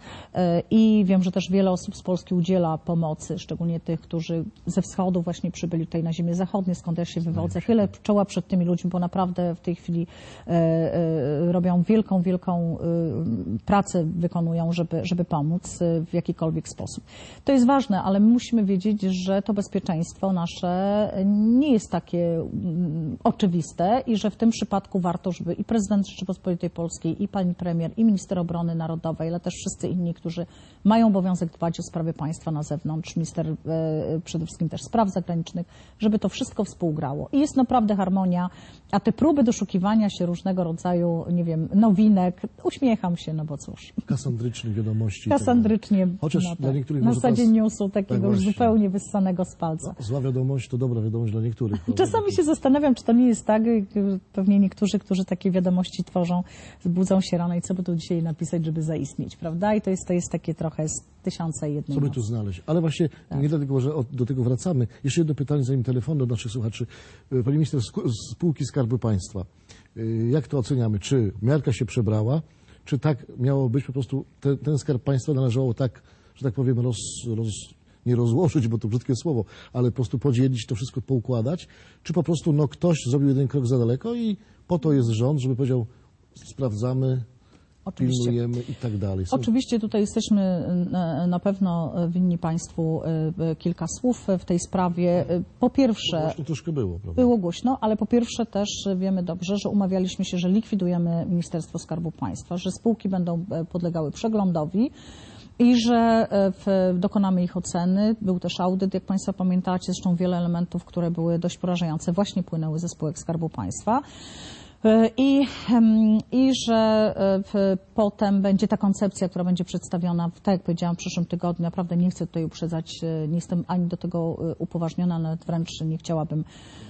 I wiem, że też wiele osób z Polski udziela pomocy, szczególnie tych, którzy ze wschodu właśnie przybyli tutaj na ziemię zachodnie, skąd ja się wywodzę. Chylę czoła przed tymi ludźmi, bo naprawdę w tej chwili e, e, robią wielką, wielką e, pracę, wykonują, żeby, żeby pomóc w jakikolwiek sposób. To jest ważne, ale my musimy wiedzieć, że to bezpieczeństwo nasze nie jest takie mm, oczywiste i że w tym przypadku warto, żeby i prezydent Rzeczypospolitej Polskiej, i pani premier, i minister obrony narodowej, ale też wszyscy inni, którzy mają obowiązek dbać o sprawy państwa na zewnątrz, minister e, przede wszystkim też spraw zagranicznych, żeby to wszystko współgrało. I jest naprawdę harmonia, a te próby doszukiwania się różnego rodzaju, nie wiem, nowinek, uśmiecham się, no bo cóż. Kasandrycznych wiadomości. Kasandrycznie, Chociaż no dla tak, niektórych na może zasadzie pas- newsu takiego tak już właśnie. zupełnie wyssanego z palca. Zła wiadomość to dobra wiadomość dla niektórych. prawda? Czasami się zastanawiam, czy to nie jest tak, pewnie niektórzy, którzy takie wiadomości tworzą, budzą się rano i co by tu dzisiaj napisać, żeby zaistnieć, prawda? I to jest, to jest takie trochę z tysiąca i jednej Co by nocy. tu znaleźć? Ale właśnie nie dlatego, że od, do tego wracamy. Jeszcze jedno pytanie, zanim telefon do naszych słuchaczy. Pani minister, sku- spółki Skarbu Państwa. Y, Jak to oceniamy? Czy miarka się przebrała? Czy tak miało być po prostu, te, ten Skarb Państwa należało tak, że tak powiem, roz, roz, nie rozłożyć, bo to brzydkie słowo, ale po prostu podzielić, to wszystko poukładać? Czy po prostu no, ktoś zrobił jeden krok za daleko i po to jest rząd, żeby powiedział, sprawdzamy, Oczywiście. pilnujemy i tak dalej? Są- Oczywiście tutaj jesteśmy e, na pewno winni Państwu e, kilka słów w tej sprawie. E, Po pierwsze, Głośno troszkę było, prawda? było głośno, ale po pierwsze też wiemy dobrze, że umawialiśmy się, że likwidujemy Ministerstwo Skarbu Państwa, że spółki będą e, podlegały przeglądowi i że e, w, dokonamy ich oceny. Był też audyt, jak Państwo pamiętacie, zresztą wiele elementów, które były dość porażające, właśnie płynęły ze spółek Skarbu Państwa. I, I że w, potem będzie ta koncepcja, która będzie przedstawiona, tak jak powiedziałam, w przyszłym tygodniu. Naprawdę nie chcę tutaj uprzedzać, nie jestem ani do tego upoważniona, nawet wręcz nie chciałabym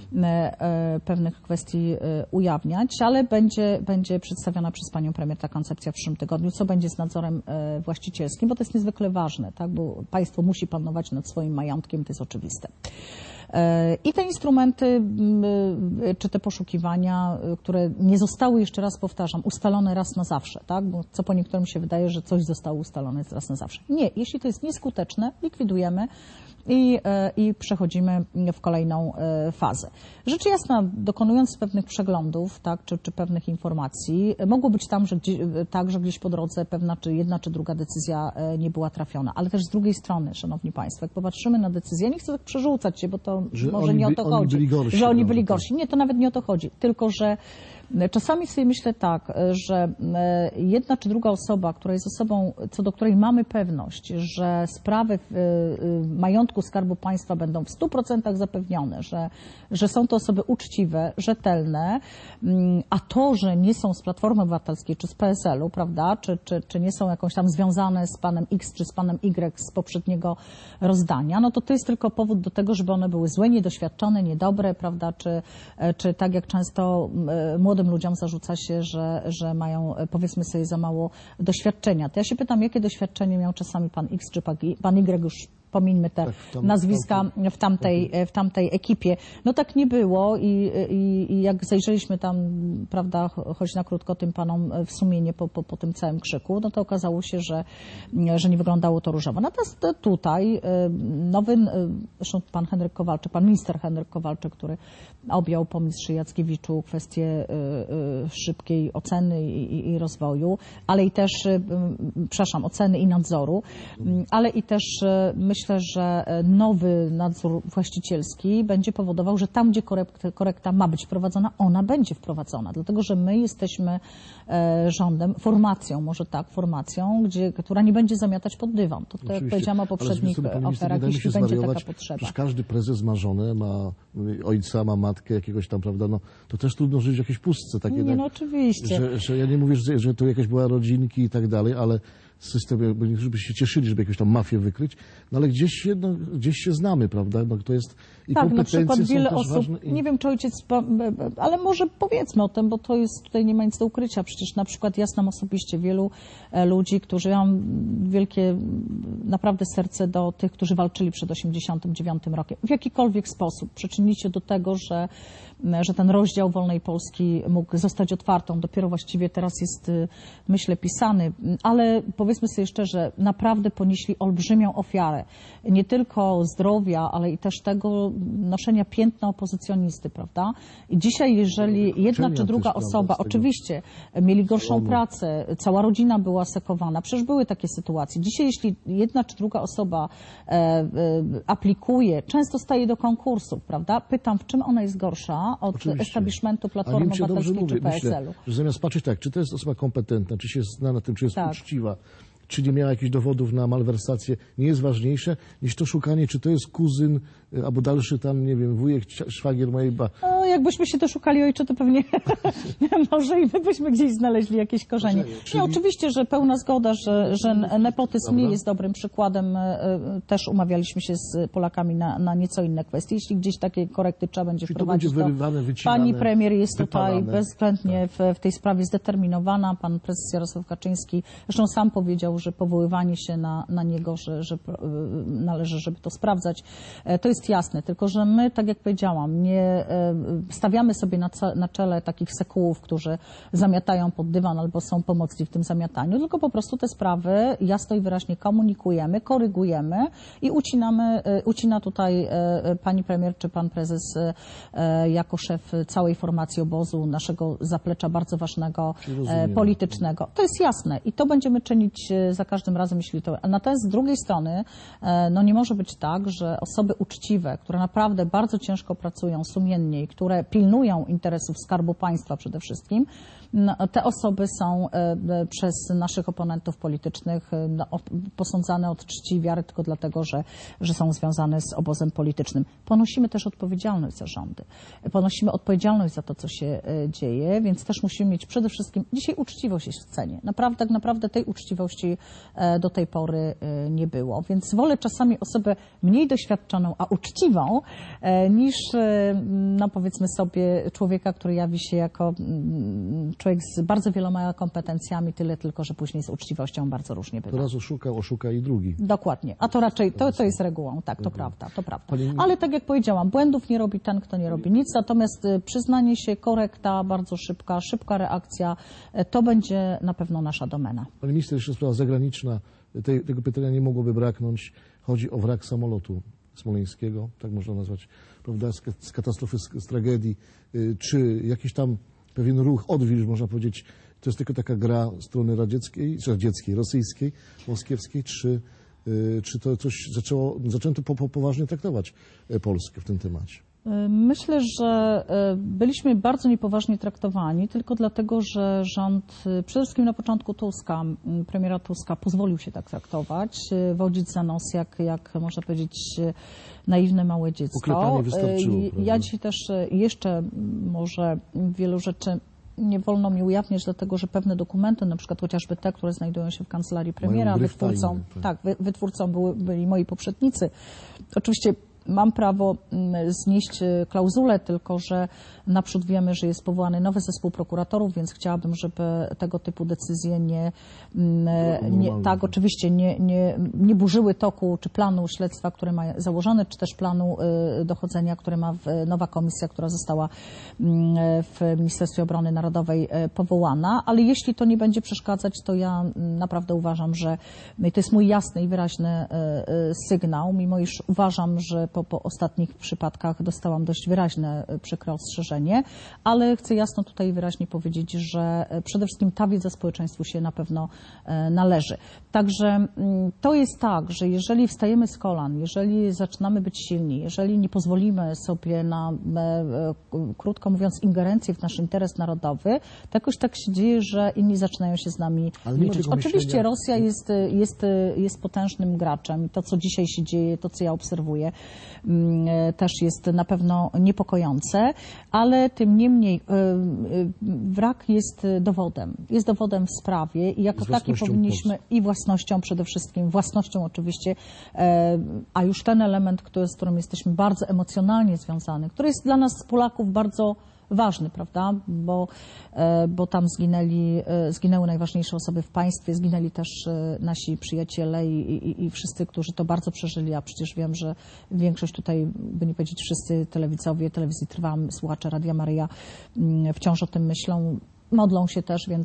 pewnych kwestii ujawniać, ale będzie, będzie przedstawiona przez panią premier ta koncepcja w przyszłym tygodniu, co będzie z nadzorem właścicielskim, bo to jest niezwykle ważne, tak? Bo państwo musi panować nad swoim majątkiem, to jest oczywiste. I te instrumenty, czy te poszukiwania, które nie zostały, jeszcze raz powtarzam, ustalone raz na zawsze, tak? Bo co po niektórym się wydaje, że coś zostało ustalone raz na zawsze. Nie, jeśli to jest nieskuteczne, likwidujemy i, i przechodzimy w kolejną fazę. Rzecz jasna, dokonując pewnych przeglądów, tak, czy, czy pewnych informacji, mogło być tam, że gdzieś, tak, że gdzieś po drodze pewna, czy jedna, czy druga decyzja nie była trafiona. Ale też z drugiej strony, szanowni państwo, jak popatrzymy na decyzję, nie chcę tak przerzucać się, bo to Że może oni nie o by- to oni chodzi, byli gorsi, że oni prawda, byli tak. gorsi. Nie, to nawet nie o to chodzi, tylko że Czasami sobie myślę tak, że jedna czy druga osoba, która jest osobą, co do której mamy pewność, że sprawy majątku Skarbu Państwa będą w stu procentach zapewnione, że, że są to osoby uczciwe, rzetelne, a to, że nie są z Platformy Obywatelskiej czy z P S L u, prawda, czy, czy, czy nie są jakąś tam związane z panem X czy z panem Y z poprzedniego rozdania, no to to jest tylko powód do tego, żeby one były złe, niedoświadczone, niedobre, prawda, czy, czy tak jak często młodym ludziom zarzuca się, że, że mają, powiedzmy sobie, za mało doświadczenia. To ja się pytam, jakie doświadczenie miał czasami pan X czy pan Y, już pomieńmy te tak, tam, nazwiska w tamtej, w tamtej ekipie. No tak nie było i, i, i jak zajrzeliśmy tam, prawda, choć na krótko tym panom w sumienie po, po, po tym całym krzyku, no to okazało się, że, że nie wyglądało to różowo. Natomiast tutaj nowy, zresztą pan Henryk Kowalczyk, pan minister Henryk Kowalczyk, który objął po ministrze Jackiewiczu kwestię szybkiej oceny i, i rozwoju, ale i też, przepraszam, oceny i nadzoru, ale i też myślę, Myślę, że nowy nadzór właścicielski będzie powodował, że tam, gdzie korekta ma być wprowadzona, ona będzie wprowadzona. Dlatego, że my jesteśmy rządem, formacją, może tak, formacją, gdzie, która nie będzie zamiatać pod dywan. To, to jak powiedziałam o poprzednich oferach, jeśli będzie taka potrzeba. Przecież każdy prezes ma żonę, ma ojca, ma matkę jakiegoś tam, prawda, no to też trudno żyć w jakiejś pustce. Takie, nie, tak, no oczywiście. Że, że ja nie mówię, że, że to jakaś była rodzinki i tak dalej, ale system, bo niektórzy by się cieszyli, żeby jakąś tam mafię wykryć, no ale gdzieś się, no, gdzieś się znamy, prawda? No, to jest i tak, na przykład wiele są osób, ważne i... nie wiem czy ojciec, ale może powiedzmy o tym, bo to jest, tutaj nie ma nic do ukrycia. Przecież na przykład ja znam osobiście wielu ludzi, którzy, ja mam wielkie naprawdę serce do tych, którzy walczyli przed osiemdziesiątym dziewiątym rokiem. W jakikolwiek sposób przyczynili się do tego, że, że ten rozdział wolnej Polski mógł zostać otwartą. Dopiero właściwie teraz jest, myślę, pisany, ale powiedzmy sobie szczerze, naprawdę ponieśli olbrzymią ofiarę. Nie tylko zdrowia, ale i też tego noszenia piętna opozycjonisty, prawda? I dzisiaj, jeżeli jedna czy druga osoba, oczywiście, mieli gorszą pracę, cała rodzina była sekowana, przecież były takie sytuacje. Dzisiaj, jeśli jedna czy druga osoba e, e, aplikuje, często staje do konkursów, prawda? Pytam, w czym ona jest gorsza od oczywiście. establishmentu Platformy Obywatelskiej czy P S L u? Myślę, że zamiast patrzeć tak, czy to jest osoba kompetentna, czy się zna na tym, czy jest tak. uczciwa, czy nie miała jakichś dowodów na malwersację, nie jest ważniejsze niż to szukanie, czy to jest kuzyn albo dalszy tam, nie wiem, wujek, szwagier mojej ba... No, jakbyśmy się doszukali ojcze, to pewnie może i my byśmy gdzieś znaleźli jakieś korzenie. Czyli... Nie, oczywiście, że pełna zgoda, że, że nepotyzm Dobra. nie jest dobrym przykładem. Też umawialiśmy się z Polakami na, na nieco inne kwestie. Jeśli gdzieś takie korekty trzeba będzie Czyli wprowadzić, to będzie wyrywane, wycinane, pani premier jest wypalane. tutaj bezwzględnie tak. w, w tej sprawie zdeterminowana. Pan prezes Jarosław Kaczyński zresztą sam powiedział, że powoływanie się na, na niego, że, że należy, żeby to sprawdzać, to jest jasne, tylko że my, tak jak powiedziałam, nie stawiamy sobie na, na czele takich sekułów, którzy zamiatają pod dywan albo są pomocni w tym zamiataniu, tylko po prostu te sprawy jasno i wyraźnie komunikujemy, korygujemy i ucinamy, ucina tutaj pani premier czy pan prezes jako szef całej formacji obozu, naszego zaplecza bardzo ważnego politycznego. To jest jasne i to będziemy czynić za każdym razem, jeśli to... Natomiast z drugiej strony, no nie może być tak, że osoby uczciwe, które naprawdę bardzo ciężko pracują, sumiennie i które pilnują interesów Skarbu Państwa przede wszystkim, no, te osoby są e, przez naszych oponentów politycznych no, posądzane o czci i wiary tylko dlatego, że, że są związane z obozem politycznym. Ponosimy też odpowiedzialność za rządy. Ponosimy odpowiedzialność za to, co się e, dzieje, więc też musimy mieć przede wszystkim... Dzisiaj uczciwość jest w cenie. Naprawdę, tak naprawdę tej uczciwości e, do tej pory e, nie było. Więc wolę czasami osobę mniej doświadczoną, a uczciwą, e, niż, e, no powiedzmy sobie, człowieka, który jawi się jako mm, człowiek z bardzo wieloma kompetencjami, tyle tylko, że później z uczciwością bardzo różnie bywa. To raz oszuka, oszuka i drugi. Dokładnie. A to raczej, to, to jest regułą. Tak, to prawda, to prawda. Ale tak jak powiedziałam, błędów nie robi ten, kto nie robi nic, natomiast przyznanie się, korekta, bardzo szybka, szybka reakcja, to będzie na pewno nasza domena. Pani minister, jeszcze sprawa zagraniczna. Tej, tego pytania nie mogłoby braknąć. Chodzi o wrak samolotu smoleńskiego, tak można nazwać, prawda, z, z katastrofy, z, z tragedii, czy jakiś tam pewien ruch, odwilż, można powiedzieć, to jest tylko taka gra strony radzieckiej, czy radzieckiej, rosyjskiej, moskiewskiej, czy, czy to coś zaczęło, zaczęto po, po, poważnie traktować Polskę w tym temacie? Myślę, że byliśmy bardzo niepoważnie traktowani tylko dlatego, że rząd, przede wszystkim na początku Tuska, premiera Tuska, pozwolił się tak traktować, wodzić za nos jak, jak można powiedzieć, naiwne małe dziecko. Ukrypanie wystarczyło, Ja prawda? dzisiaj też jeszcze może wielu rzeczy nie wolno mi ujawniać, dlatego że pewne dokumenty, na przykład chociażby te, które znajdują się w kancelarii premiera, gryf wytwórcą, tajny, tak. tak, wy- wytwórcą były, byli moi poprzednicy. Oczywiście mam prawo mm, znieść e, klauzulę, tylko że naprzód wiemy, że jest powołany nowy zespół prokuratorów, więc chciałabym, żeby tego typu decyzje nie, mm, nie tak oczywiście nie, nie, nie burzyły toku czy planu śledztwa, które ma założone, czy też planu y, dochodzenia, które ma w, nowa komisja, która została mm, w Ministerstwie Obrony Narodowej y, powołana, ale jeśli to nie będzie przeszkadzać, to ja mm, naprawdę uważam, że i to jest mój jasny i wyraźny y, y, sygnał, mimo iż uważam, że po, po ostatnich przypadkach dostałam dość wyraźne y, przykre ostrzeżenie, ale chcę jasno tutaj i wyraźnie powiedzieć, że y, przede wszystkim ta wiedza społeczeństwu się na pewno y, należy. Także mm, to jest tak, że jeżeli wstajemy z kolan, jeżeli zaczynamy być silni, jeżeli nie pozwolimy sobie na, e, e, krótko mówiąc, ingerencję w nasz interes narodowy, to jakoś tak się dzieje, że inni zaczynają się z nami Ale nie ma liczyć. tego Oczywiście myślenia- Rosja jest, jest, jest potężnym graczem. To, co dzisiaj się dzieje, to, co ja obserwuję, mm, e, też jest na pewno niepokojące, ale tym niemniej e, e, wrak jest dowodem. Jest dowodem w sprawie i jako Z taki własnością powinniśmy i własnością przede wszystkim, własnością oczywiście, e, a już ten element, który, z którym jesteśmy bardzo emocjonalnie związani, który jest dla nas Polaków bardzo ważny, prawda, bo, e, bo tam zginęli, e, zginęły najważniejsze osoby w państwie, zginęli też e, nasi przyjaciele i, i, i wszyscy, którzy to bardzo przeżyli, a przecież wiem, że większość tutaj, by nie powiedzieć wszyscy telewidzowie, telewizji Trwam, słuchacze Radia Maryja mm, wciąż o tym myślą. Modlą się też, więc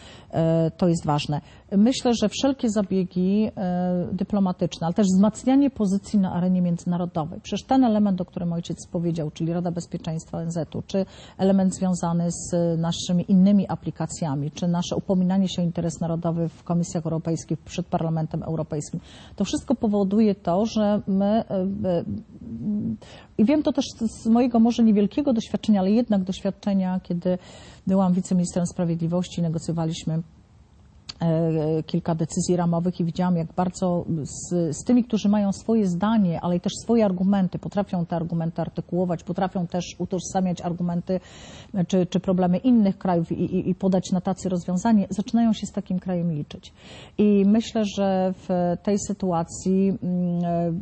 e, to jest ważne. Myślę, że wszelkie zabiegi e, dyplomatyczne, ale też wzmacnianie pozycji na arenie międzynarodowej. Przecież ten element, o którym ojciec powiedział, czyli Rada Bezpieczeństwa O N Z u, czy element związany z naszymi innymi aplikacjami, czy nasze upominanie się o interes narodowy w komisjach europejskich, przed Parlamentem Europejskim, to wszystko powoduje to, że my, e, e, i wiem to też z mojego może niewielkiego doświadczenia, ale jednak doświadczenia, kiedy byłam wiceministrem sprawiedliwości, negocjowaliśmy e, kilka decyzji ramowych i widziałam, jak bardzo z, z tymi, którzy mają swoje zdanie, ale i też swoje argumenty, potrafią te argumenty artykułować, potrafią też utożsamiać argumenty czy, czy problemy innych krajów i, i, i podać na tacy rozwiązanie, zaczynają się z takim krajem liczyć. I myślę, że w tej sytuacji mm,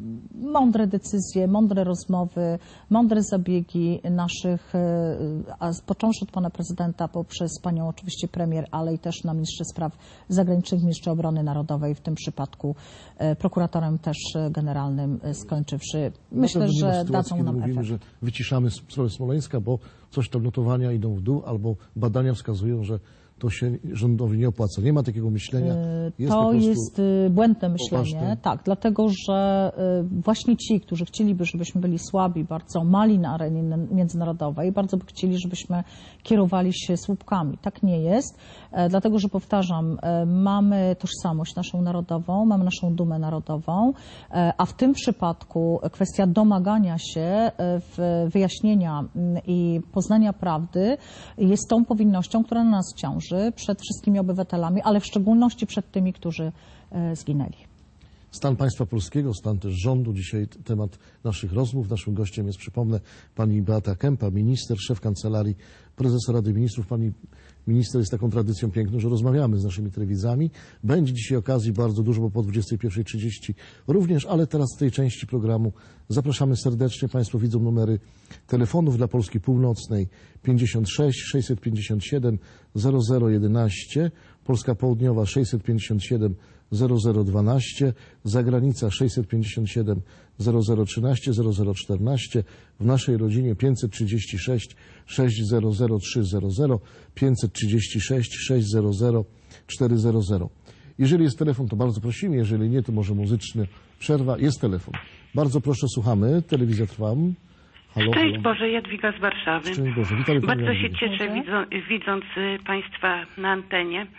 mądre decyzje, mądre rozmowy, mądre zabiegi naszych, e, a począwszy od pana prezydenta, poprzez panią oczywiście premier, ale i też na ministrze spraw zagranicznych, ministrze obrony narodowej, w tym przypadku e, prokuratorem też e, generalnym e, skończywszy. Myślę, Na pewno nie ma że sytuacji, dadzą kiedy nam mówimy, efekt. że wyciszamy sprawę Smoleńska, bo coś tam notowania idą w dół, albo badania wskazują, że to się rządowi nie opłaca. Nie ma takiego myślenia. Jest po To prostu jest y, błędne myślenie, poważne. tak, dlatego że y, właśnie ci, którzy chcieliby, żebyśmy byli słabi, bardzo mali na arenie n- międzynarodowej, bardzo by chcieli, żebyśmy kierowali się słupkami. Tak nie jest, e, dlatego że powtarzam, e, mamy tożsamość naszą narodową, mamy naszą dumę narodową, e, a w tym przypadku kwestia domagania się e, w wyjaśnienia m, i poznania prawdy jest tą powinnością, która na nas ciąży przed wszystkimi obywatelami, ale w szczególności przed tymi, którzy e, zginęli. Stan państwa polskiego, stan też rządu. Dzisiaj t- temat naszych rozmów. Naszym gościem jest, przypomnę, pani Beata Kempa, minister, szef kancelarii prezesa Rady Ministrów. Pani minister jest taką tradycją piękną, że rozmawiamy z naszymi telewidzami. Będzie dzisiaj okazji bardzo dużo, bo po dwudziestej pierwszej trzydzieści również, ale teraz w tej części programu zapraszamy serdecznie. Państwo widzą numery telefonów dla Polski Północnej pięćdziesiąt sześć sześćset pięćdziesiąt siedem zero zero jedenaście, Polska Południowa sześćset pięćdziesiąt siedem zero zero dwanaście, zagranica sześćset pięćdziesiąt siedem zero zero trzynaście zero zero czternaście, w naszej rodzinie pięćset trzydzieści sześć sześć zero zero trzy zero zero, pięćset trzydzieści sześć sześć zero zero cztery zero zero. Jeżeli jest telefon, to bardzo prosimy, jeżeli nie, to może muzyczny przerwa. Jest telefon. Bardzo proszę, słuchamy. Telewizja Trwam. Halo, Cześć halo. Boże, Jadwiga z Warszawy. Szczęść Boże. Witamy, pani Bardzo się Jadwigo. cieszę, widzą, widząc y, Państwa na antenie.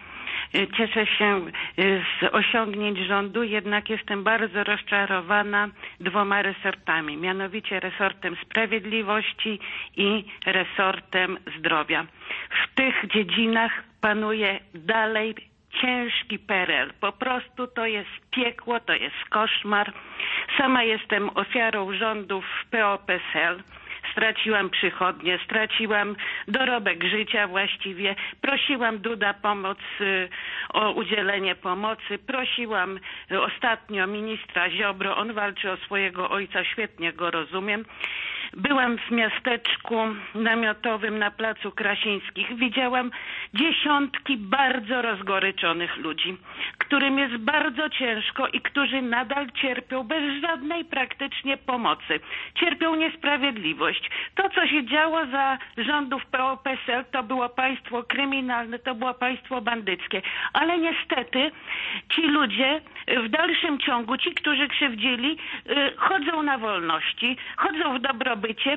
Cieszę się z osiągnięć rządu, jednak jestem bardzo rozczarowana dwoma resortami, mianowicie resortem sprawiedliwości i resortem zdrowia. W tych dziedzinach panuje dalej ciężki P R L. Po prostu to jest piekło, to jest koszmar. Sama jestem ofiarą rządów P O P S L. Straciłam przychodnie, straciłam dorobek życia właściwie. Prosiłam Duda pomoc, o udzielenie pomocy. Prosiłam ostatnio ministra Ziobro. On walczy o swojego ojca, świetnie go rozumiem. Byłam w miasteczku namiotowym na Placu Krasińskich. Widziałam dziesiątki bardzo rozgoryczonych ludzi, którym jest bardzo ciężko i którzy nadal cierpią bez żadnej praktycznie pomocy. Cierpią niesprawiedliwość. To, co się działo za rządów P O P S L, to było państwo kryminalne, to było państwo bandyckie. Ale niestety ci ludzie w dalszym ciągu, ci, którzy krzywdzili, chodzą na wolności, chodzą w dobrobycie.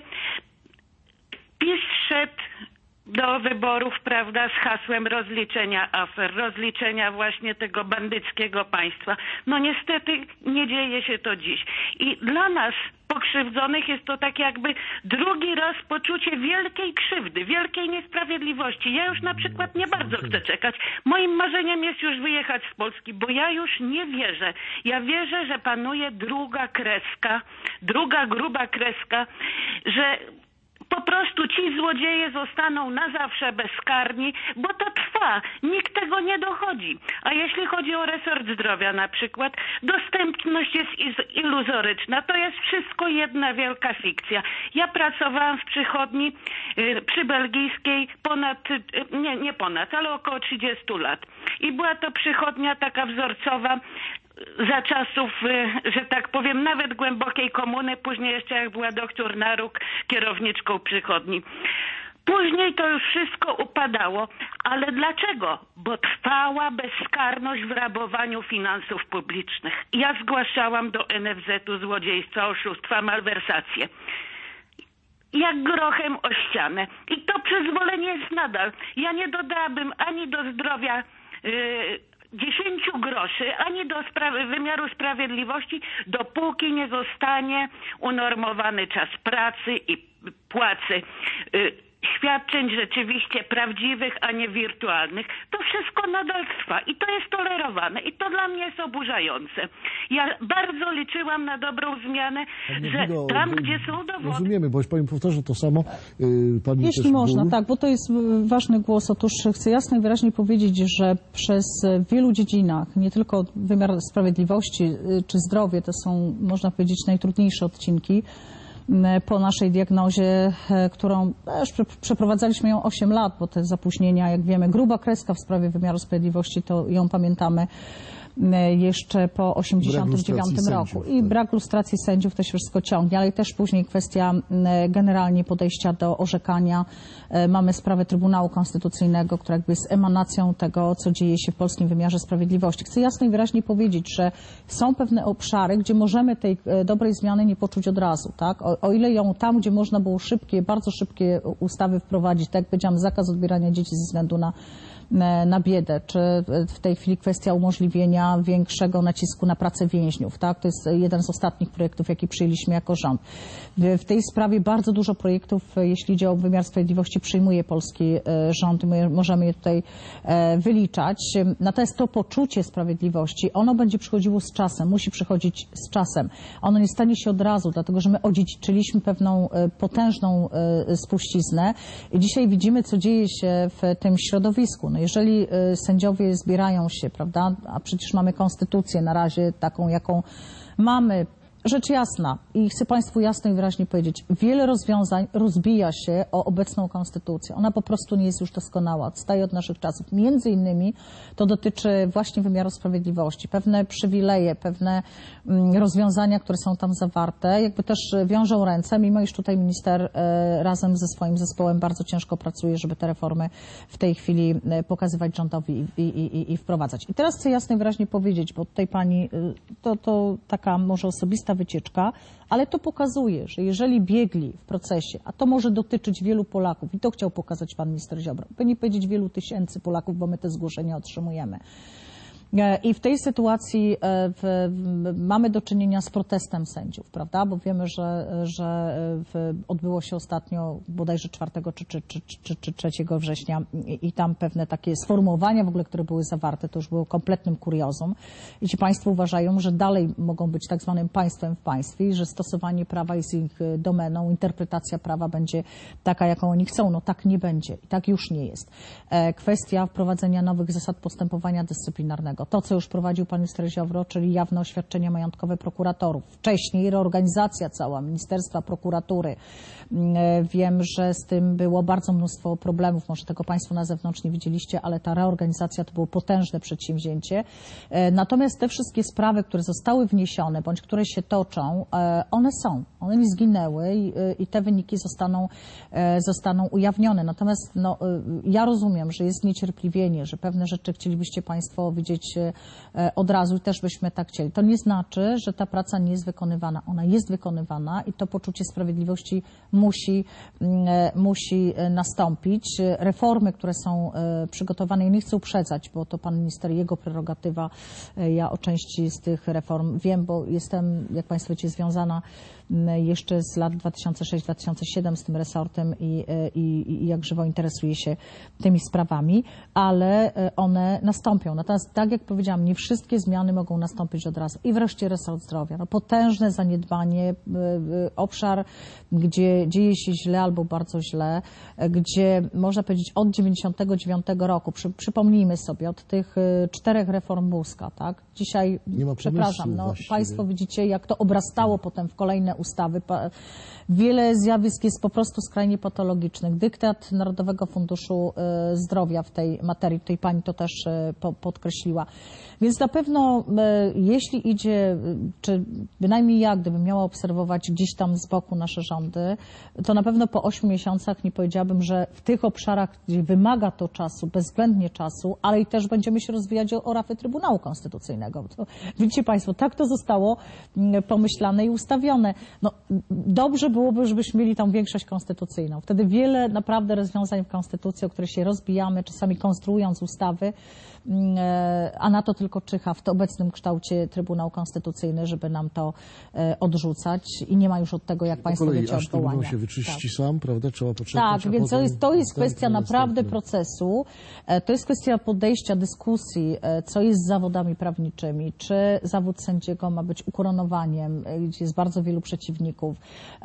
PiS szedł do wyborów, prawda, z hasłem rozliczenia afer, rozliczenia właśnie tego bandyckiego państwa. No niestety nie dzieje się to dziś. I dla nas pokrzywdzonych jest to tak jakby drugi raz poczucie wielkiej krzywdy, wielkiej niesprawiedliwości. Ja już na przykład nie bardzo chcę czekać. Moim marzeniem jest już wyjechać z Polski, bo ja już nie wierzę. Ja wierzę, że panuje druga kreska, druga gruba kreska, że po prostu ci złodzieje zostaną na zawsze bezkarni, bo to trwa. Nikt tego nie dochodzi. A jeśli chodzi o resort zdrowia na przykład, dostępność jest iluzoryczna. To jest wszystko jedna wielka fikcja. Ja pracowałam w przychodni y, przy Belgijskiej ponad, y, nie, nie ponad, ale około trzydziestu lat. I była to przychodnia taka wzorcowa, za czasów, że tak powiem, nawet głębokiej komuny, później jeszcze jak była doktor Naruk kierowniczką przychodni. Później to już wszystko upadało, ale dlaczego? Bo trwała bezkarność w rabowaniu finansów publicznych. Ja zgłaszałam do N F Z-u złodziejstwa, oszustwa, malwersacje. Jak grochem o ścianę. I to przyzwolenie jest nadal. Ja nie dodałabym ani do zdrowia yy, dziesięciu groszy, ani do spra- wymiaru sprawiedliwości, dopóki nie zostanie unormowany czas pracy i płacy. Yy, świadczeń rzeczywiście prawdziwych, a nie wirtualnych. To wszystko nadal trwa i to jest tolerowane i to dla mnie jest oburzające. Ja bardzo liczyłam na dobrą zmianę, Pani że Wido, tam, wy- gdzie są dowody... Rozumiemy, bo Pani powtarza to samo. Yy, Pani Jeśli też można, był. tak, bo to jest y, ważny głos. Otóż chcę jasno i wyraźnie powiedzieć, że przez y, wielu dziedzinach, nie tylko wymiar sprawiedliwości y, czy zdrowie, to są, można powiedzieć, najtrudniejsze odcinki, y, po naszej diagnozie, y, którą też prze, przeprowadzaliśmy ją osiem lat, bo te zapóźnienia, jak wiemy, gruba kreska w sprawie wymiaru sprawiedliwości, to ją pamiętamy jeszcze po osiemdziesiątym dziewiątym roku. I brak lustracji sędziów to się wszystko ciągnie, ale też później kwestia generalnie podejścia do orzekania. Mamy sprawę Trybunału Konstytucyjnego, która jakby jest emanacją tego, co dzieje się w polskim wymiarze sprawiedliwości. Chcę jasno i wyraźnie powiedzieć, że są pewne obszary, gdzie możemy tej dobrej zmiany nie poczuć od razu, tak? O, o ile ją tam, gdzie można było szybkie, bardzo szybkie ustawy wprowadzić, tak jak powiedziałam, zakaz odbierania dzieci ze względu na na biedę, czy w tej chwili kwestia umożliwienia większego nacisku na pracę więźniów, tak? To jest jeden z ostatnich projektów, jaki przyjęliśmy jako rząd. W tej sprawie bardzo dużo projektów, jeśli idzie o wymiar sprawiedliwości, przyjmuje polski rząd i my możemy je tutaj wyliczać. Natomiast to poczucie sprawiedliwości, ono będzie przychodziło z czasem, musi przychodzić z czasem. Ono nie stanie się od razu, dlatego że my odziedziczyliśmy pewną potężną spuściznę i dzisiaj widzimy, co dzieje się w tym środowisku. No jeżeli sędziowie zbierają się, prawda, a przecież mamy konstytucję na razie taką, jaką mamy, rzecz jasna i chcę Państwu jasno i wyraźnie powiedzieć, wiele rozwiązań rozbija się o obecną konstytucję. Ona po prostu nie jest już doskonała, odstaje od naszych czasów. Między innymi to dotyczy właśnie wymiaru sprawiedliwości. Pewne przywileje, pewne mm, rozwiązania, które są tam zawarte, jakby też wiążą ręce, mimo iż tutaj minister e, razem ze swoim zespołem bardzo ciężko pracuje, żeby te reformy w tej chwili e, pokazywać rządowi i, i, i, i wprowadzać. I teraz chcę jasno i wyraźnie powiedzieć, bo tutaj Pani, e, to, to taka może osobista ta wycieczka, ale to pokazuje, że jeżeli biegli w procesie, a to może dotyczyć wielu Polaków, i to chciał pokazać pan minister Ziobro, by nie powiedzieć wielu tysięcy Polaków, bo my te zgłoszenia otrzymujemy. I w tej sytuacji w, w, mamy do czynienia z protestem sędziów, prawda? Bo wiemy, że, że w, odbyło się ostatnio bodajże czwartego czy, czy, czy, czy, czy trzeciego września i, i tam pewne takie sformułowania w ogóle, które były zawarte, to już było kompletnym kuriozum. I ci państwo uważają, że dalej mogą być tak zwanym państwem w państwie i że stosowanie prawa jest ich domeną, interpretacja prawa będzie taka, jaką oni chcą. No tak nie będzie i tak już nie jest. Kwestia wprowadzenia nowych zasad postępowania dyscyplinarnego. To, co już prowadził pan minister Ziobro, czyli jawne oświadczenia majątkowe prokuratorów. Wcześniej reorganizacja cała Ministerstwa Prokuratury. Wiem, że z tym było bardzo mnóstwo problemów. Może tego państwo na zewnątrz nie widzieliście, ale ta reorganizacja to było potężne przedsięwzięcie. Natomiast te wszystkie sprawy, które zostały wniesione, bądź które się toczą, one są. One nie zginęły i, i te wyniki zostaną, zostaną ujawnione. Natomiast no, ja rozumiem, że jest niecierpliwienie, że pewne rzeczy chcielibyście państwo widzieć od razu i też byśmy tak chcieli. To nie znaczy, że ta praca nie jest wykonywana. Ona jest wykonywana i to poczucie sprawiedliwości musi, musi nastąpić. Reformy, które są przygotowane, i nie chcę uprzedzać, bo to pan minister, jego prerogatywa. Ja o części z tych reform wiem, bo jestem, jak państwo wiecie, związana jeszcze z lat dwa tysiące szóstego do dwa tysiące siódmego z tym resortem i, i, i jak żywo interesuję się tymi sprawami, ale one nastąpią. Natomiast tak jak powiedziałam, nie wszystkie zmiany mogą nastąpić od razu. I wreszcie resort zdrowia. No, potężne zaniedbanie, obszar, gdzie dzieje się źle albo bardzo źle, gdzie można powiedzieć od dziewięćdziesiątego dziewiątego roku, przy, przypomnijmy sobie, od tych czterech reform Buzka, tak? Dzisiaj, nie ma przepraszam, no, państwo widzicie, jak to obrastało potem w kolejne ustawy. Wiele zjawisk jest po prostu skrajnie patologicznych. Dyktat Narodowego Funduszu Zdrowia w tej materii, tutaj pani to też podkreśliła. Więc na pewno, jeśli idzie, czy bynajmniej ja, gdybym miała obserwować gdzieś tam z boku nasze rządy, to na pewno po ośmiu miesiącach nie powiedziałabym, że w tych obszarach, gdzie wymaga to czasu, bezwzględnie czasu, ale i też będziemy się rozwijać o, o rafy Trybunału Konstytucyjnego. To, widzicie państwo, tak to zostało pomyślane i ustawione. No, dobrze byłoby, żebyśmy mieli tam większość konstytucyjną. Wtedy wiele naprawdę rozwiązań w Konstytucji, o które się rozbijamy, czasami konstruując ustawy, a na to tylko czyha w to obecnym kształcie Trybunał Konstytucyjny, żeby nam to odrzucać i nie ma już od tego, jak państwo kolei, wiecie, aż odwołania. Trybunał się wyczyści tak. sam, prawda? Trzeba poczekać. Tak, więc to jest, to jest kwestia naprawdę następny. procesu, to jest kwestia podejścia, dyskusji, co jest z zawodami prawniczymi, czy zawód sędziego ma być ukoronowaniem, gdzie jest bardzo wielu przeciwników,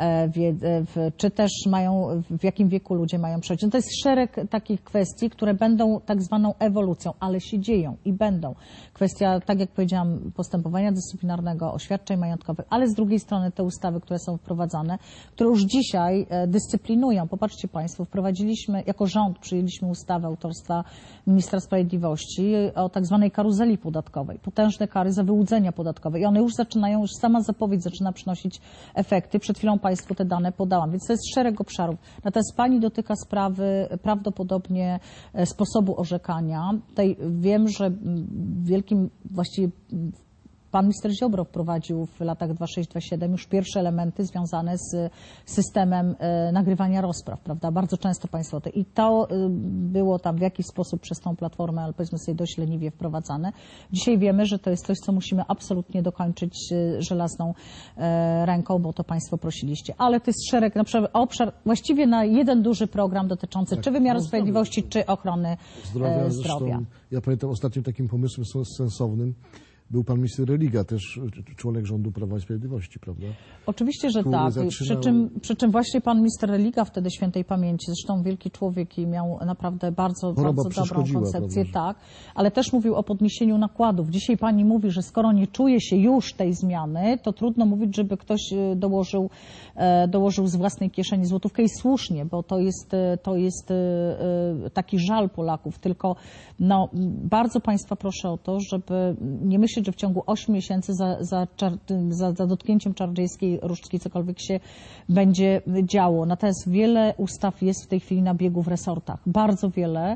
czy też mają, w jakim wieku ludzie mają przejść. No to jest szereg takich kwestii, które będą tak zwaną ewolucją, ale się dzieją i będą. Kwestia, tak jak powiedziałam, postępowania dyscyplinarnego, oświadczeń majątkowych, ale z drugiej strony te ustawy, które są wprowadzane, które już dzisiaj dyscyplinują. Popatrzcie państwo, wprowadziliśmy, jako rząd przyjęliśmy ustawę autorstwa ministra sprawiedliwości o tak zwanej karuzeli podatkowej. Potężne kary za wyłudzenia podatkowe i one już zaczynają, już sama zapowiedź zaczyna przynosić efekty. Przed chwilą państwu te dane podałam, więc to jest szereg obszarów. Natomiast pani dotyka sprawy prawdopodobnie sposobu orzekania. Tutaj wiem, że w wielkim właściwie pan minister Ziobro wprowadził w latach dwa tysiące szóstym do dwa tysiące siódmego już pierwsze elementy związane z systemem e, nagrywania rozpraw, prawda? Bardzo często państwo to i to e, było tam w jakiś sposób przez tą platformę, ale powiedzmy sobie dość leniwie wprowadzane. Dzisiaj wiemy, że to jest coś, co musimy absolutnie dokończyć e, żelazną e, ręką, bo to państwo prosiliście. Ale to jest szereg, na przykład obszar, właściwie na jeden duży program dotyczący tak, czy wymiaru no, sprawiedliwości, czy ochrony zdrowia. E, zresztą, zdrowia. ja pamiętam ostatnim takim pomysłem sensownym był pan minister Religa, też członek rządu Prawa i Sprawiedliwości, prawda? Oczywiście, że Który tak. zaczynał... Przy czym, przy czym właśnie pan minister Religa, wtedy świętej pamięci, zresztą wielki człowiek i miał naprawdę bardzo, Choroba bardzo dobrą koncepcję, prawda? tak, ale też mówił o podniesieniu nakładów. Dzisiaj pani mówi, że skoro nie czuje się już tej zmiany, to trudno mówić, żeby ktoś dołożył, dołożył z własnej kieszeni złotówkę i słusznie, bo to jest, to jest taki żal Polaków, tylko no, bardzo państwa proszę o to, żeby nie myśleć, że w ciągu ośmiu miesięcy za, za, za, za dotknięciem czarodziejskiej różdżki cokolwiek się będzie działo. Natomiast wiele ustaw jest w tej chwili na biegu w resortach. Bardzo wiele,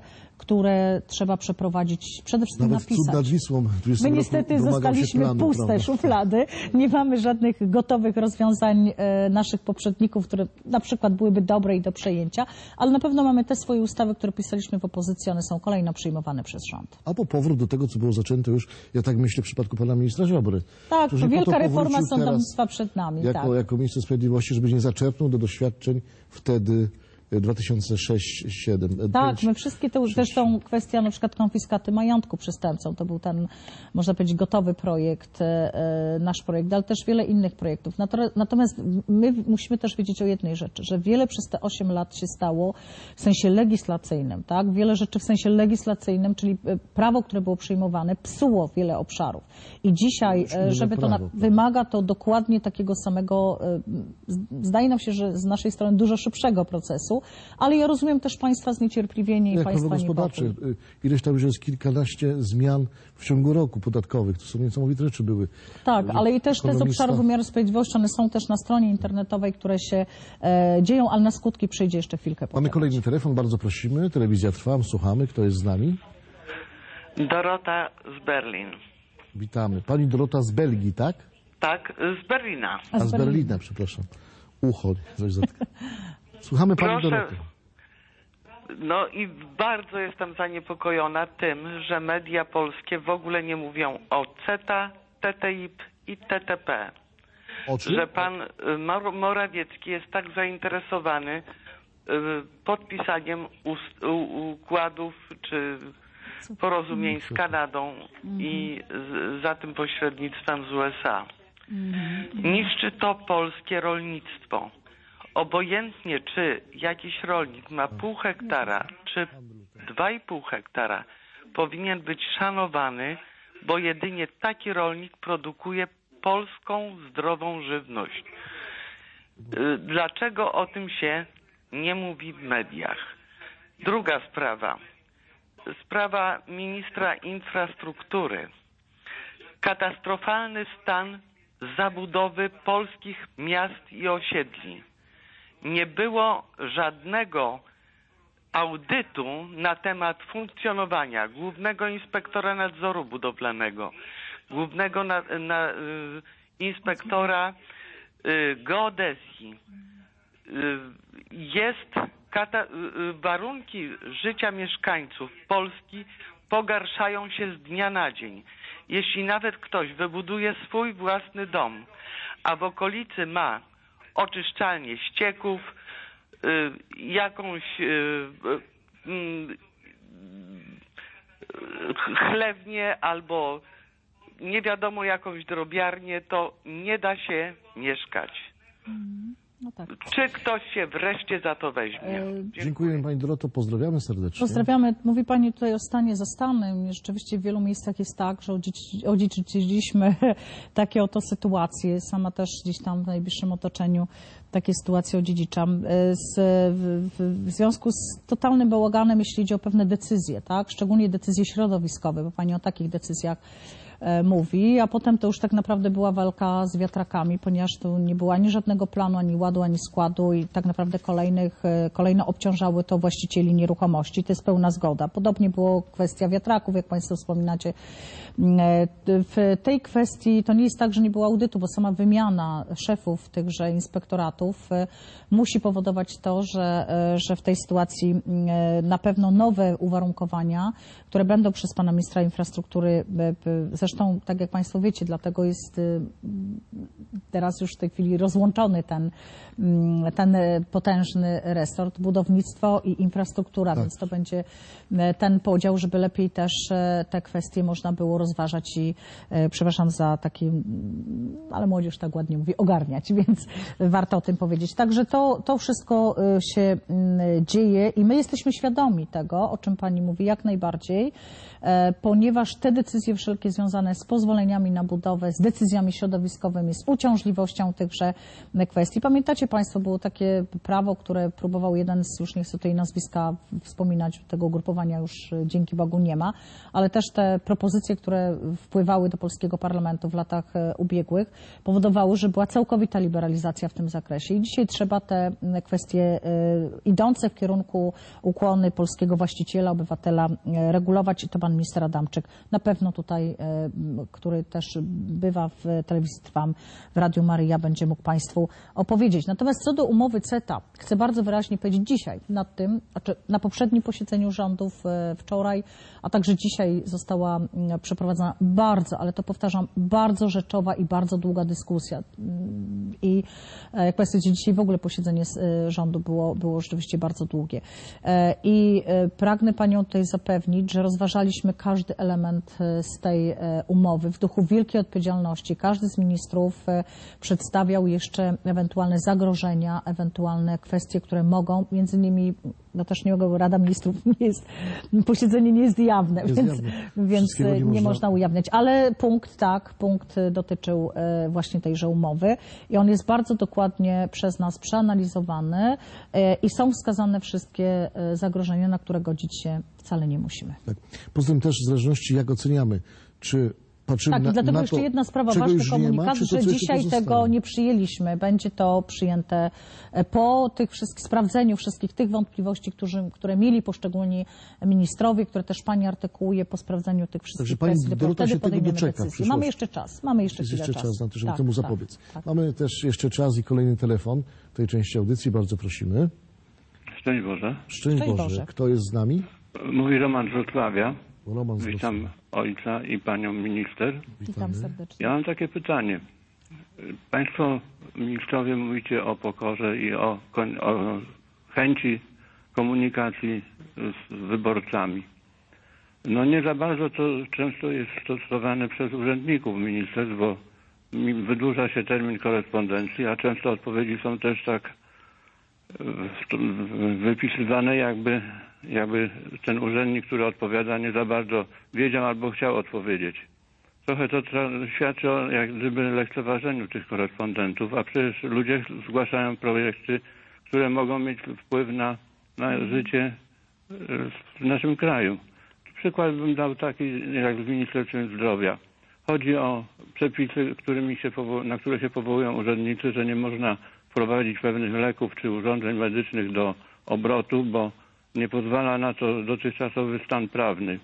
które trzeba przeprowadzić, przede wszystkim Nawet napisać. cud nad Wisłą. My niestety zostaliśmy planu, puste prawda? szuflady. Nie mamy żadnych gotowych rozwiązań e, naszych poprzedników, które na przykład byłyby dobre i do przejęcia, ale na pewno mamy te swoje ustawy, które pisaliśmy w opozycji, one są kolejno przyjmowane przez rząd. Albo powrót do tego, co było zaczęte już, ja tak myślę, w przypadku pana ministra Ziobry. Tak, Którzy to po wielka to reforma powrócił sądownictwa teraz przed nami. Jako, tak. jako minister sprawiedliwości, żeby nie zaczerpnął do doświadczeń wtedy dwa tysiące szósty, dwa tysiące siódmy. Tak, my wszystkie te, zresztą kwestia na przykład konfiskaty majątku przestępcom, to był ten, można powiedzieć, gotowy projekt, e, nasz projekt, ale też wiele innych projektów. Natomiast my musimy też wiedzieć o jednej rzeczy, że wiele przez te osiem lat się stało w sensie legislacyjnym, tak? Wiele rzeczy w sensie legislacyjnym, czyli prawo, które było przyjmowane, psuło wiele obszarów. I dzisiaj, żeby to na, wymaga to dokładnie takiego samego, zdaje nam się, że z naszej strony dużo szybszego procesu, ale ja rozumiem też Państwa zniecierpliwienie i Jak Państwa gospodarcze, niepokój. ileś tam już jest kilkanaście zmian w ciągu roku podatkowych. To są niesamowite rzeczy były. Tak, ale i też te z Ekonomista- obszaru wymiaru sprawiedliwości, one są też na stronie internetowej, które się e, dzieją, ale na skutki przyjdzie jeszcze chwilkę poczekać. Mamy kolejny telefon, bardzo prosimy. Telewizja trwa, słuchamy. Kto jest z nami? Dorota z Berlin. Witamy. Pani Dorota z Belgii, tak? Tak, z Berlina. A z Berlina, przepraszam. Ucho, coś zatka. Słuchamy pani Proszę. Doroty. No i bardzo jestem zaniepokojona tym, że media polskie w ogóle nie mówią o CETA, T T I P i T T P. O czym? Że pan y, Mor- Morawiecki jest tak zainteresowany y, podpisaniem ust- u- układów czy porozumień z Kanadą i z, za tym pośrednictwem z U S A. Niszczy to polskie rolnictwo. Obojętnie, czy jakiś rolnik ma pół hektara, czy dwa i pół hektara, powinien być szanowany, bo jedynie taki rolnik produkuje polską, zdrową żywność. Y, Dlaczego o tym się nie mówi w mediach? Druga sprawa. Sprawa ministra infrastruktury. Katastrofalny stan zabudowy polskich miast i osiedli. Nie było żadnego audytu na temat funkcjonowania Głównego Inspektora Nadzoru Budowlanego, Głównego na, na, y, Inspektora y, Geodezji. Y, jest kata, y, warunki życia mieszkańców Polski pogarszają się z dnia na dzień. Jeśli nawet ktoś wybuduje swój własny dom, a w okolicy ma oczyszczalnię ścieków, y, jakąś y, y, y, chlewnię albo nie wiadomo jakąś drobiarnię, to nie da się mieszkać. No tak. Czy ktoś się wreszcie za to weźmie? Dziękujemy pani Doroto, pozdrawiamy serdecznie. Pozdrawiamy. Mówi Pani tutaj o stanie zastanym. Rzeczywiście w wielu miejscach jest tak, że odziedzi- odziedziczyliśmy takie oto sytuacje. Sama też gdzieś tam w najbliższym otoczeniu takie sytuacje odziedziczam. Z, w, w, w związku z totalnym bałaganem, jeśli chodzi o pewne decyzje, tak? Szczególnie decyzje środowiskowe, bo Pani o takich decyzjach mówi, a potem to już tak naprawdę była walka z wiatrakami, ponieważ tu nie było ani żadnego planu, ani ładu, ani składu i tak naprawdę kolejnych, kolejno obciążały to właścicieli nieruchomości. To jest pełna zgoda. Podobnie było kwestia wiatraków, jak Państwo wspominacie. W tej kwestii to nie jest tak, że nie było audytu, bo sama wymiana szefów tychże inspektoratów musi powodować to, że, że w tej sytuacji na pewno nowe uwarunkowania, które będą przez pana ministra infrastruktury, zresztą tak jak Państwo wiecie, dlatego jest teraz już w tej chwili rozłączony ten, ten potężny resort, budownictwo i infrastruktura, tak. Więc to będzie ten podział, żeby lepiej też te kwestie można było rozważać i, przepraszam za taki, ale młodzież tak ładnie mówi, ogarniać, więc warto o tym powiedzieć. Także to, to wszystko się dzieje i my jesteśmy świadomi tego, o czym Pani mówi, jak najbardziej, ponieważ te decyzje wszelkie związane związane z pozwoleniami na budowę, z decyzjami środowiskowymi, z uciążliwością tychże kwestii. Pamiętacie Państwo, było takie prawo, które próbował jeden z, już nie chcę tutaj nazwiska wspominać, tego ugrupowania już dzięki Bogu nie ma, ale też te propozycje, które wpływały do polskiego parlamentu w latach ubiegłych, powodowały, że była całkowita liberalizacja w tym zakresie. I dzisiaj trzeba te kwestie idące w kierunku ukłony polskiego właściciela, obywatela regulować i to pan minister Adamczyk na pewno tutaj, który też bywa w telewizji Trwam, w Radiu Maryja, będzie mógł Państwu opowiedzieć. Natomiast co do umowy CETA, chcę bardzo wyraźnie powiedzieć dzisiaj nad tym, znaczy na poprzednim posiedzeniu rządów wczoraj, a także dzisiaj została przeprowadzona bardzo, ale to powtarzam, bardzo rzeczowa i bardzo długa dyskusja. I jak Państwo wiecie, dzisiaj w ogóle posiedzenie rządu było, było rzeczywiście bardzo długie. I pragnę Panią tutaj zapewnić, że rozważaliśmy każdy element z tej umowy w duchu wielkiej odpowiedzialności. Każdy z ministrów przedstawiał jeszcze ewentualne zagrożenia, ewentualne kwestie, które mogą, między innymi, no też nie mogę, Rada Ministrów nie jest, posiedzenie nie jest jawne, jest więc, jawne. więc nie, nie można... można ujawniać. Ale punkt, tak, punkt dotyczył właśnie tejże umowy i on jest bardzo dokładnie przez nas przeanalizowany i są wskazane wszystkie zagrożenia, na które godzić się wcale nie musimy. Tak. Poza tym też w zależności jak oceniamy, czy patrzymy tak, na, i dlatego na jeszcze to, jedna sprawa, czego ważny już komunikat, nie ma, czy to, że co jeszcze dzisiaj pozostanie. tego nie przyjęliśmy. Będzie to przyjęte po tych wszystkich, sprawdzeniu wszystkich tych wątpliwości, którzy, które mieli poszczególni ministrowie, które też Pani artykułuje, po sprawdzeniu tych wszystkich Także Pani kwestii. Dorota się tego podejmiemy doczeka w decyzję. Mamy przyszłości. jeszcze czas. Mamy jeszcze Jest chwilę jeszcze czasu. czas na to, żeby tak, temu tak, zapobiec. tak. Mamy też jeszcze czas i kolejny telefon w tej części audycji. Bardzo prosimy. Szczęść Boże. Szczęść Szczęść Boże. Boże. Kto jest z nami? Mówi Roman z Wrocławia. Roman z Witam Wrocławia. ojca i panią minister. Witam serdecznie. Ja mam takie pytanie. Państwo ministrowie mówicie o pokorze i o, koń- o chęci komunikacji z wyborcami. No nie za bardzo to często jest stosowane przez urzędników ministerstw, bo mi wydłuża się termin korespondencji, a często odpowiedzi są też tak wypisywane, jakby, jakby ten urzędnik, który odpowiada, nie za bardzo wiedział albo chciał odpowiedzieć. Trochę to tra- świadczy o jak gdyby lekceważeniu tych korespondentów, a przecież ludzie zgłaszają projekty, które mogą mieć wpływ na, na życie w naszym kraju. Przykład bym dał taki jak w Ministerstwie Zdrowia. Chodzi o przepisy, którymi się powo- na które się powołują urzędnicy, że nie można wprowadzić pewnych leków czy urządzeń medycznych do obrotu, bo nie pozwala na to dotychczasowy stan prawny.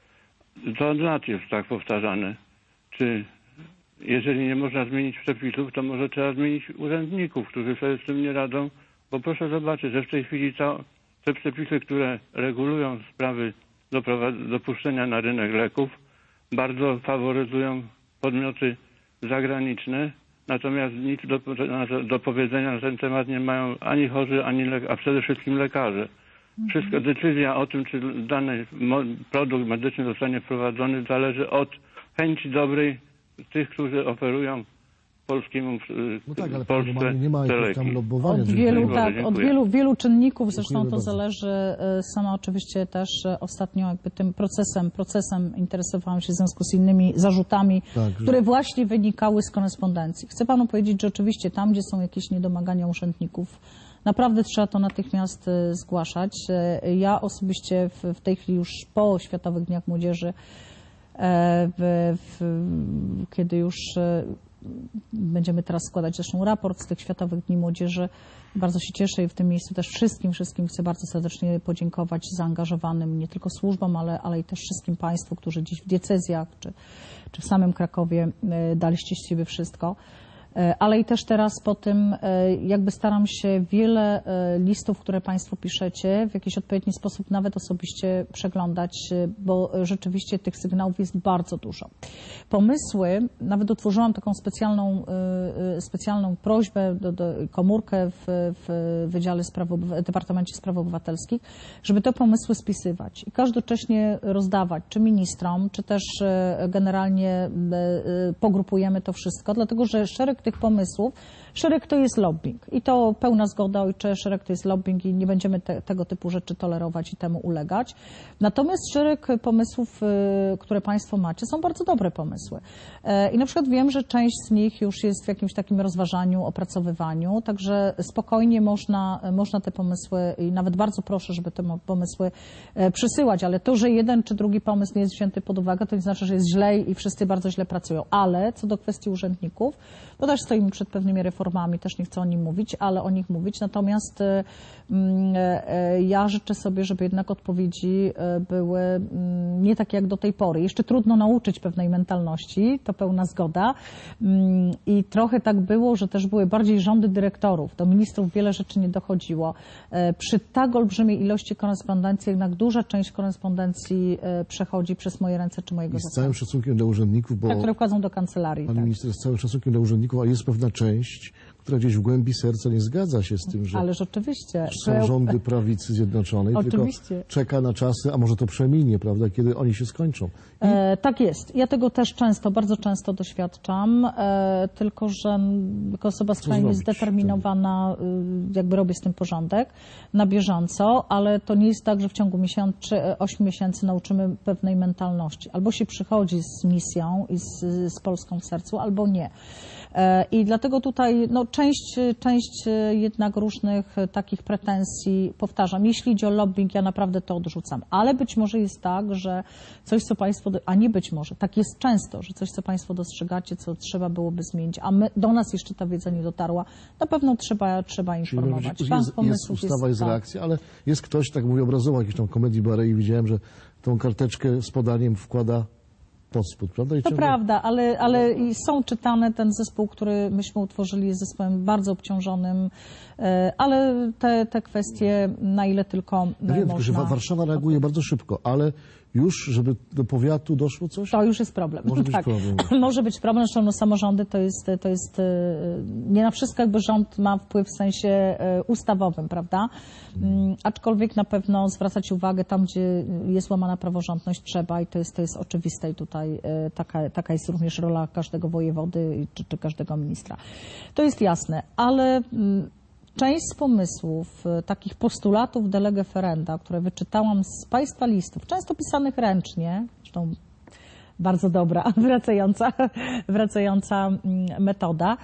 To od lat jest tak powtarzane. Czy jeżeli nie można zmienić przepisów, to może trzeba zmienić urzędników, którzy sobie z tym nie radzą, bo proszę zobaczyć, że w tej chwili to, te przepisy, które regulują sprawy doprowadz- dopuszczenia na rynek leków, bardzo faworyzują podmioty zagraniczne, natomiast nic do, do powiedzenia na ten temat nie mają ani chorzy, ani le- a przede wszystkim lekarze. Wszystko, decyzja o tym, czy dany mo- produkt medyczny zostanie wprowadzony, zależy od chęci dobrej tych, którzy oferują polskiemu No tak, ale Polsce Polsce nie ma te jakiegoś tam leki. lobbowania. Od żeby- wielu, Dziękuję, tak, od dziękuję. wielu, wielu czynników, zresztą Dziękujemy to bardzo. zależy. e, Sama oczywiście też e, ostatnio jakby tym procesem, procesem interesowałam się w związku z innymi zarzutami, Tak, że- które właśnie wynikały z korespondencji. Chcę Panu powiedzieć, że oczywiście tam, gdzie są jakieś niedomagania urzędników, naprawdę trzeba to natychmiast e, zgłaszać. E, Ja osobiście w, w tej chwili już po Światowych Dniach Młodzieży, e, w, w, kiedy już e, będziemy teraz składać zresztą raport z tych Światowych Dni Młodzieży. Bardzo się cieszę i w tym miejscu też wszystkim, wszystkim chcę bardzo serdecznie podziękować zaangażowanym nie tylko służbom, ale, ale i też wszystkim Państwu, którzy dziś w diecezjach czy, czy w samym Krakowie e, daliście z siebie wszystko. E, Ale i też teraz po tym e, jakby staram się wiele e, listów, które Państwo piszecie, w jakiś odpowiedni sposób nawet osobiście przeglądać, e, bo rzeczywiście tych sygnałów jest bardzo dużo. Pomysły, nawet utworzyłam taką specjalną, e, e, specjalną prośbę, do, do, komórkę w, w Wydziale Spraw, Obywa- Departamencie Spraw Obywatelskich, żeby te pomysły spisywać i każdocześnie rozdawać, czy ministrom, czy też e, generalnie e, e, pogrupujemy to wszystko, dlatego że szereg tych pomysłów Szereg to jest lobbying i to pełna zgoda, ojcze, szereg to jest lobbying i nie będziemy te, tego typu rzeczy tolerować i temu ulegać. Natomiast szereg pomysłów, które państwo macie, są bardzo dobre pomysły. I na przykład wiem, że część z nich już jest w jakimś takim rozważaniu, opracowywaniu, także spokojnie można, można te pomysły i nawet bardzo proszę, żeby te pomysły przysyłać, ale to, że jeden czy drugi pomysł nie jest wzięty pod uwagę, to nie znaczy, że jest źle i wszyscy bardzo źle pracują. Ale co do kwestii urzędników, to też stoimy przed pewnymi reformami, też nie chcę o nim mówić, ale o nich mówić. Natomiast ja życzę sobie, żeby jednak odpowiedzi były nie takie jak do tej pory. Jeszcze trudno nauczyć pewnej mentalności, to pełna zgoda. I trochę tak było, że też były bardziej rządy dyrektorów. Do ministrów wiele rzeczy nie dochodziło. Przy tak olbrzymiej ilości korespondencji, jednak duża część korespondencji przechodzi przez moje ręce czy mojego I z całym szacunkiem dla urzędników, bo... Tak, które wchodzą do kancelarii. Pani tak. minister, z całym szacunkiem dla urzędników, ale jest pewna część, która gdzieś w głębi serca nie zgadza się z tym, że Ale rzeczywiście. są rządy prawicy Zjednoczonej, Oczywiście. tylko czeka na czasy, a może to przeminie, prawda, kiedy oni się skończą. I... E, tak jest. Ja tego też często, bardzo często doświadczam, e, tylko że jako osoba skrajnie zrobić zdeterminowana, y, jakby robię z tym porządek na bieżąco, ale to nie jest tak, że w ciągu miesiąca czy ośmiu miesięcy nauczymy pewnej mentalności. Albo się przychodzi z misją i z, z Polską w sercu, albo nie. I dlatego tutaj no, część, część jednak różnych takich pretensji powtarzam. Jeśli idzie o lobbying, ja naprawdę to odrzucam. Ale być może jest tak, że coś, co państwo, a nie być może, tak jest często, że coś, co państwo dostrzegacie, co trzeba byłoby zmienić, a my, do nas jeszcze ta wiedza nie dotarła, na pewno trzeba, trzeba informować. Czyli jest, jest ustawa, jest tak. reakcja, ale jest ktoś, tak mówię obrazowo, jakiś tam komedii Barei i widziałem, że tą karteczkę z podaniem wkłada pod spód, prawda? I to ciągle... prawda, ale, ale i są czytane, ten zespół, który myśmy utworzyli, jest zespołem bardzo obciążonym, ale te, te kwestie, na ile tylko ja wiem, można... że Warszawa reaguje bardzo szybko, ale już, żeby do powiatu doszło coś? To już jest problem. Może być tak. problem. Może być problem, zresztą no, samorządy to jest, to jest, nie na wszystko jakby rząd ma wpływ w sensie ustawowym, prawda? Hmm. Aczkolwiek na pewno zwracać uwagę tam, gdzie jest łamana praworządność, trzeba i to jest, to jest oczywiste i tutaj taka, taka jest również rola każdego wojewody czy, czy każdego ministra. To jest jasne, ale część z pomysłów, takich postulatów de lege ferenda, które wyczytałam z państwa listów, często pisanych ręcznie, zresztą bardzo dobra, wracająca, wracająca metoda,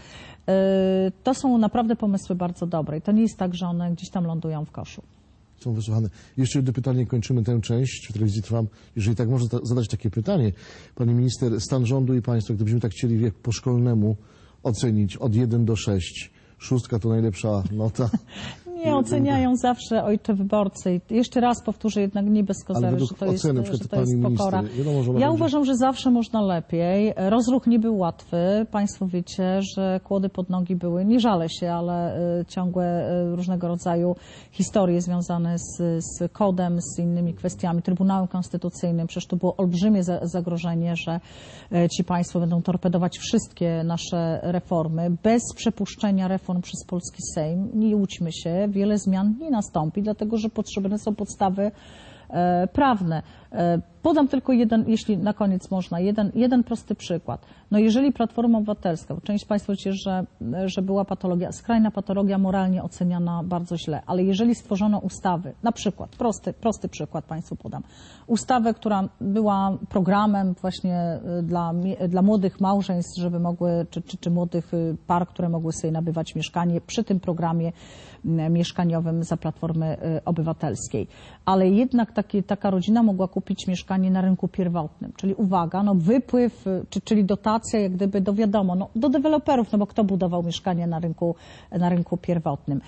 to są naprawdę pomysły bardzo dobre. I to nie jest tak, że one gdzieś tam lądują w koszu. Są wysłuchane. Jeszcze jedno pytanie, kończymy tę część. W telewizji Trwam, jeżeli tak można zadać takie pytanie. Pani minister, stan rządu i państwa, gdybyśmy tak chcieli wiek po szkolnemu ocenić od jeden do sześciu. Szóstka to najlepsza nota. Nie, oceniają zawsze ojcze wyborcy. I jeszcze raz powtórzę, jednak nie bez kozery, że to jest, oceny, że to jest pokora. Wiadomo, że ja będzie... uważam, że zawsze można lepiej. Rozruch nie był łatwy. Państwo wiecie, że kłody pod nogi były, nie żalę się, ale ciągłe różnego rodzaju historie związane z, z kodem, z innymi kwestiami, Trybunałem Konstytucyjnym. Przecież to było olbrzymie zagrożenie, że ci państwo będą torpedować wszystkie nasze reformy bez przepuszczenia reform przez polski Sejm. Nie łudźmy się. Wiele zmian nie nastąpi, dlatego że potrzebne są podstawy e, prawne. E, podam tylko jeden, jeśli na koniec można, jeden, jeden prosty przykład. No jeżeli Platforma Obywatelska, bo część z Państwa wiecie, że, że była patologia, skrajna patologia moralnie oceniana bardzo źle, ale jeżeli stworzono ustawy, na przykład, prosty, prosty przykład Państwu podam, ustawę, która była programem właśnie dla, dla młodych małżeństw, żeby mogły, czy, czy, czy młodych par, które mogły sobie nabywać mieszkanie przy tym programie mieszkaniowym za Platformy Obywatelskiej. Ale jednak taki, taka rodzina mogła kupić mieszkanie na rynku pierwotnym, czyli uwaga, no wypływ, czy, czyli dotacja jak gdyby do wiadomo, no do deweloperów, no bo kto budował mieszkanie na rynku, na rynku pierwotnym.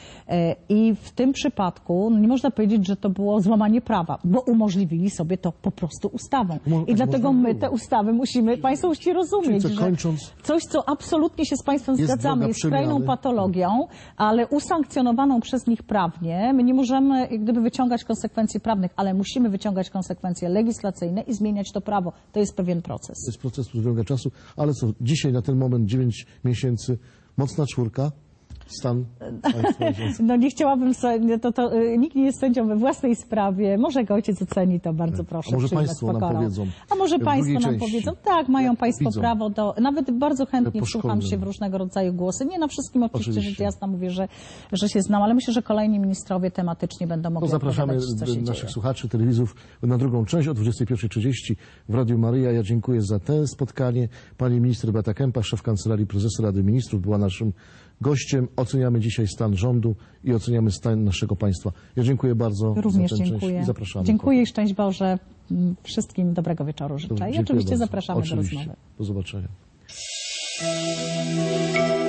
I w tym przypadku no nie można powiedzieć, że to było złamanie prawa, bo umożliwili sobie to po prostu ustawą. I dlatego my te ustawy musimy, Państwo musicie rozumieć, co, że kończąc, coś, co absolutnie się z Państwem jest zgadzamy, jest skrajną przemiany. patologią, ale usankcjonowaną przez nich prawnie, my nie możemy jak gdyby wyciągać konsekwencji prawnych, ale musimy wyciągać konsekwencje legislacyjne i zmieniać to prawo. To jest pewien proces. To jest proces, który wymaga czasu, ale co, dzisiaj na ten moment dziewięć miesięcy, mocna czwórka? stan państwa? No nie chciałabym, sobie- to, to y, nikt nie jest sędzią we własnej sprawie. Może jak ojciec oceni, to bardzo proszę A może przyjmować państwo nam pokorą. powiedzą A może w państwo drugiej nam części, powiedzą, tak, mają jak państwo widzą. prawo do, nawet bardzo chętnie Po wsłucham szkolnym. się w różnego rodzaju głosy. Nie na wszystkim oczywiście, Oczywiście. rzecz jasna mówię, że, że się znam, ale myślę, że kolejni ministrowie tematycznie będą mogli To zapraszamy opowiadać, co się naszych dzieje. słuchaczy, telewizów na drugą część o dwudziestej pierwszej trzydzieści w Radiu Maryja. Ja dziękuję za to spotkanie. Pani minister Beata Kempa, szef Kancelarii Prezesa Rady Ministrów, była naszym gościem. Oceniamy dzisiaj stan rządu i oceniamy stan naszego państwa. Ja dziękuję bardzo Również za tę część dziękuję. i zapraszamy. Dziękuję i szczęść Boże. Wszystkim dobrego wieczoru życzę. I Dziękuję oczywiście bardzo. zapraszamy Oczywiście. do rozmowy. Do zobaczenia.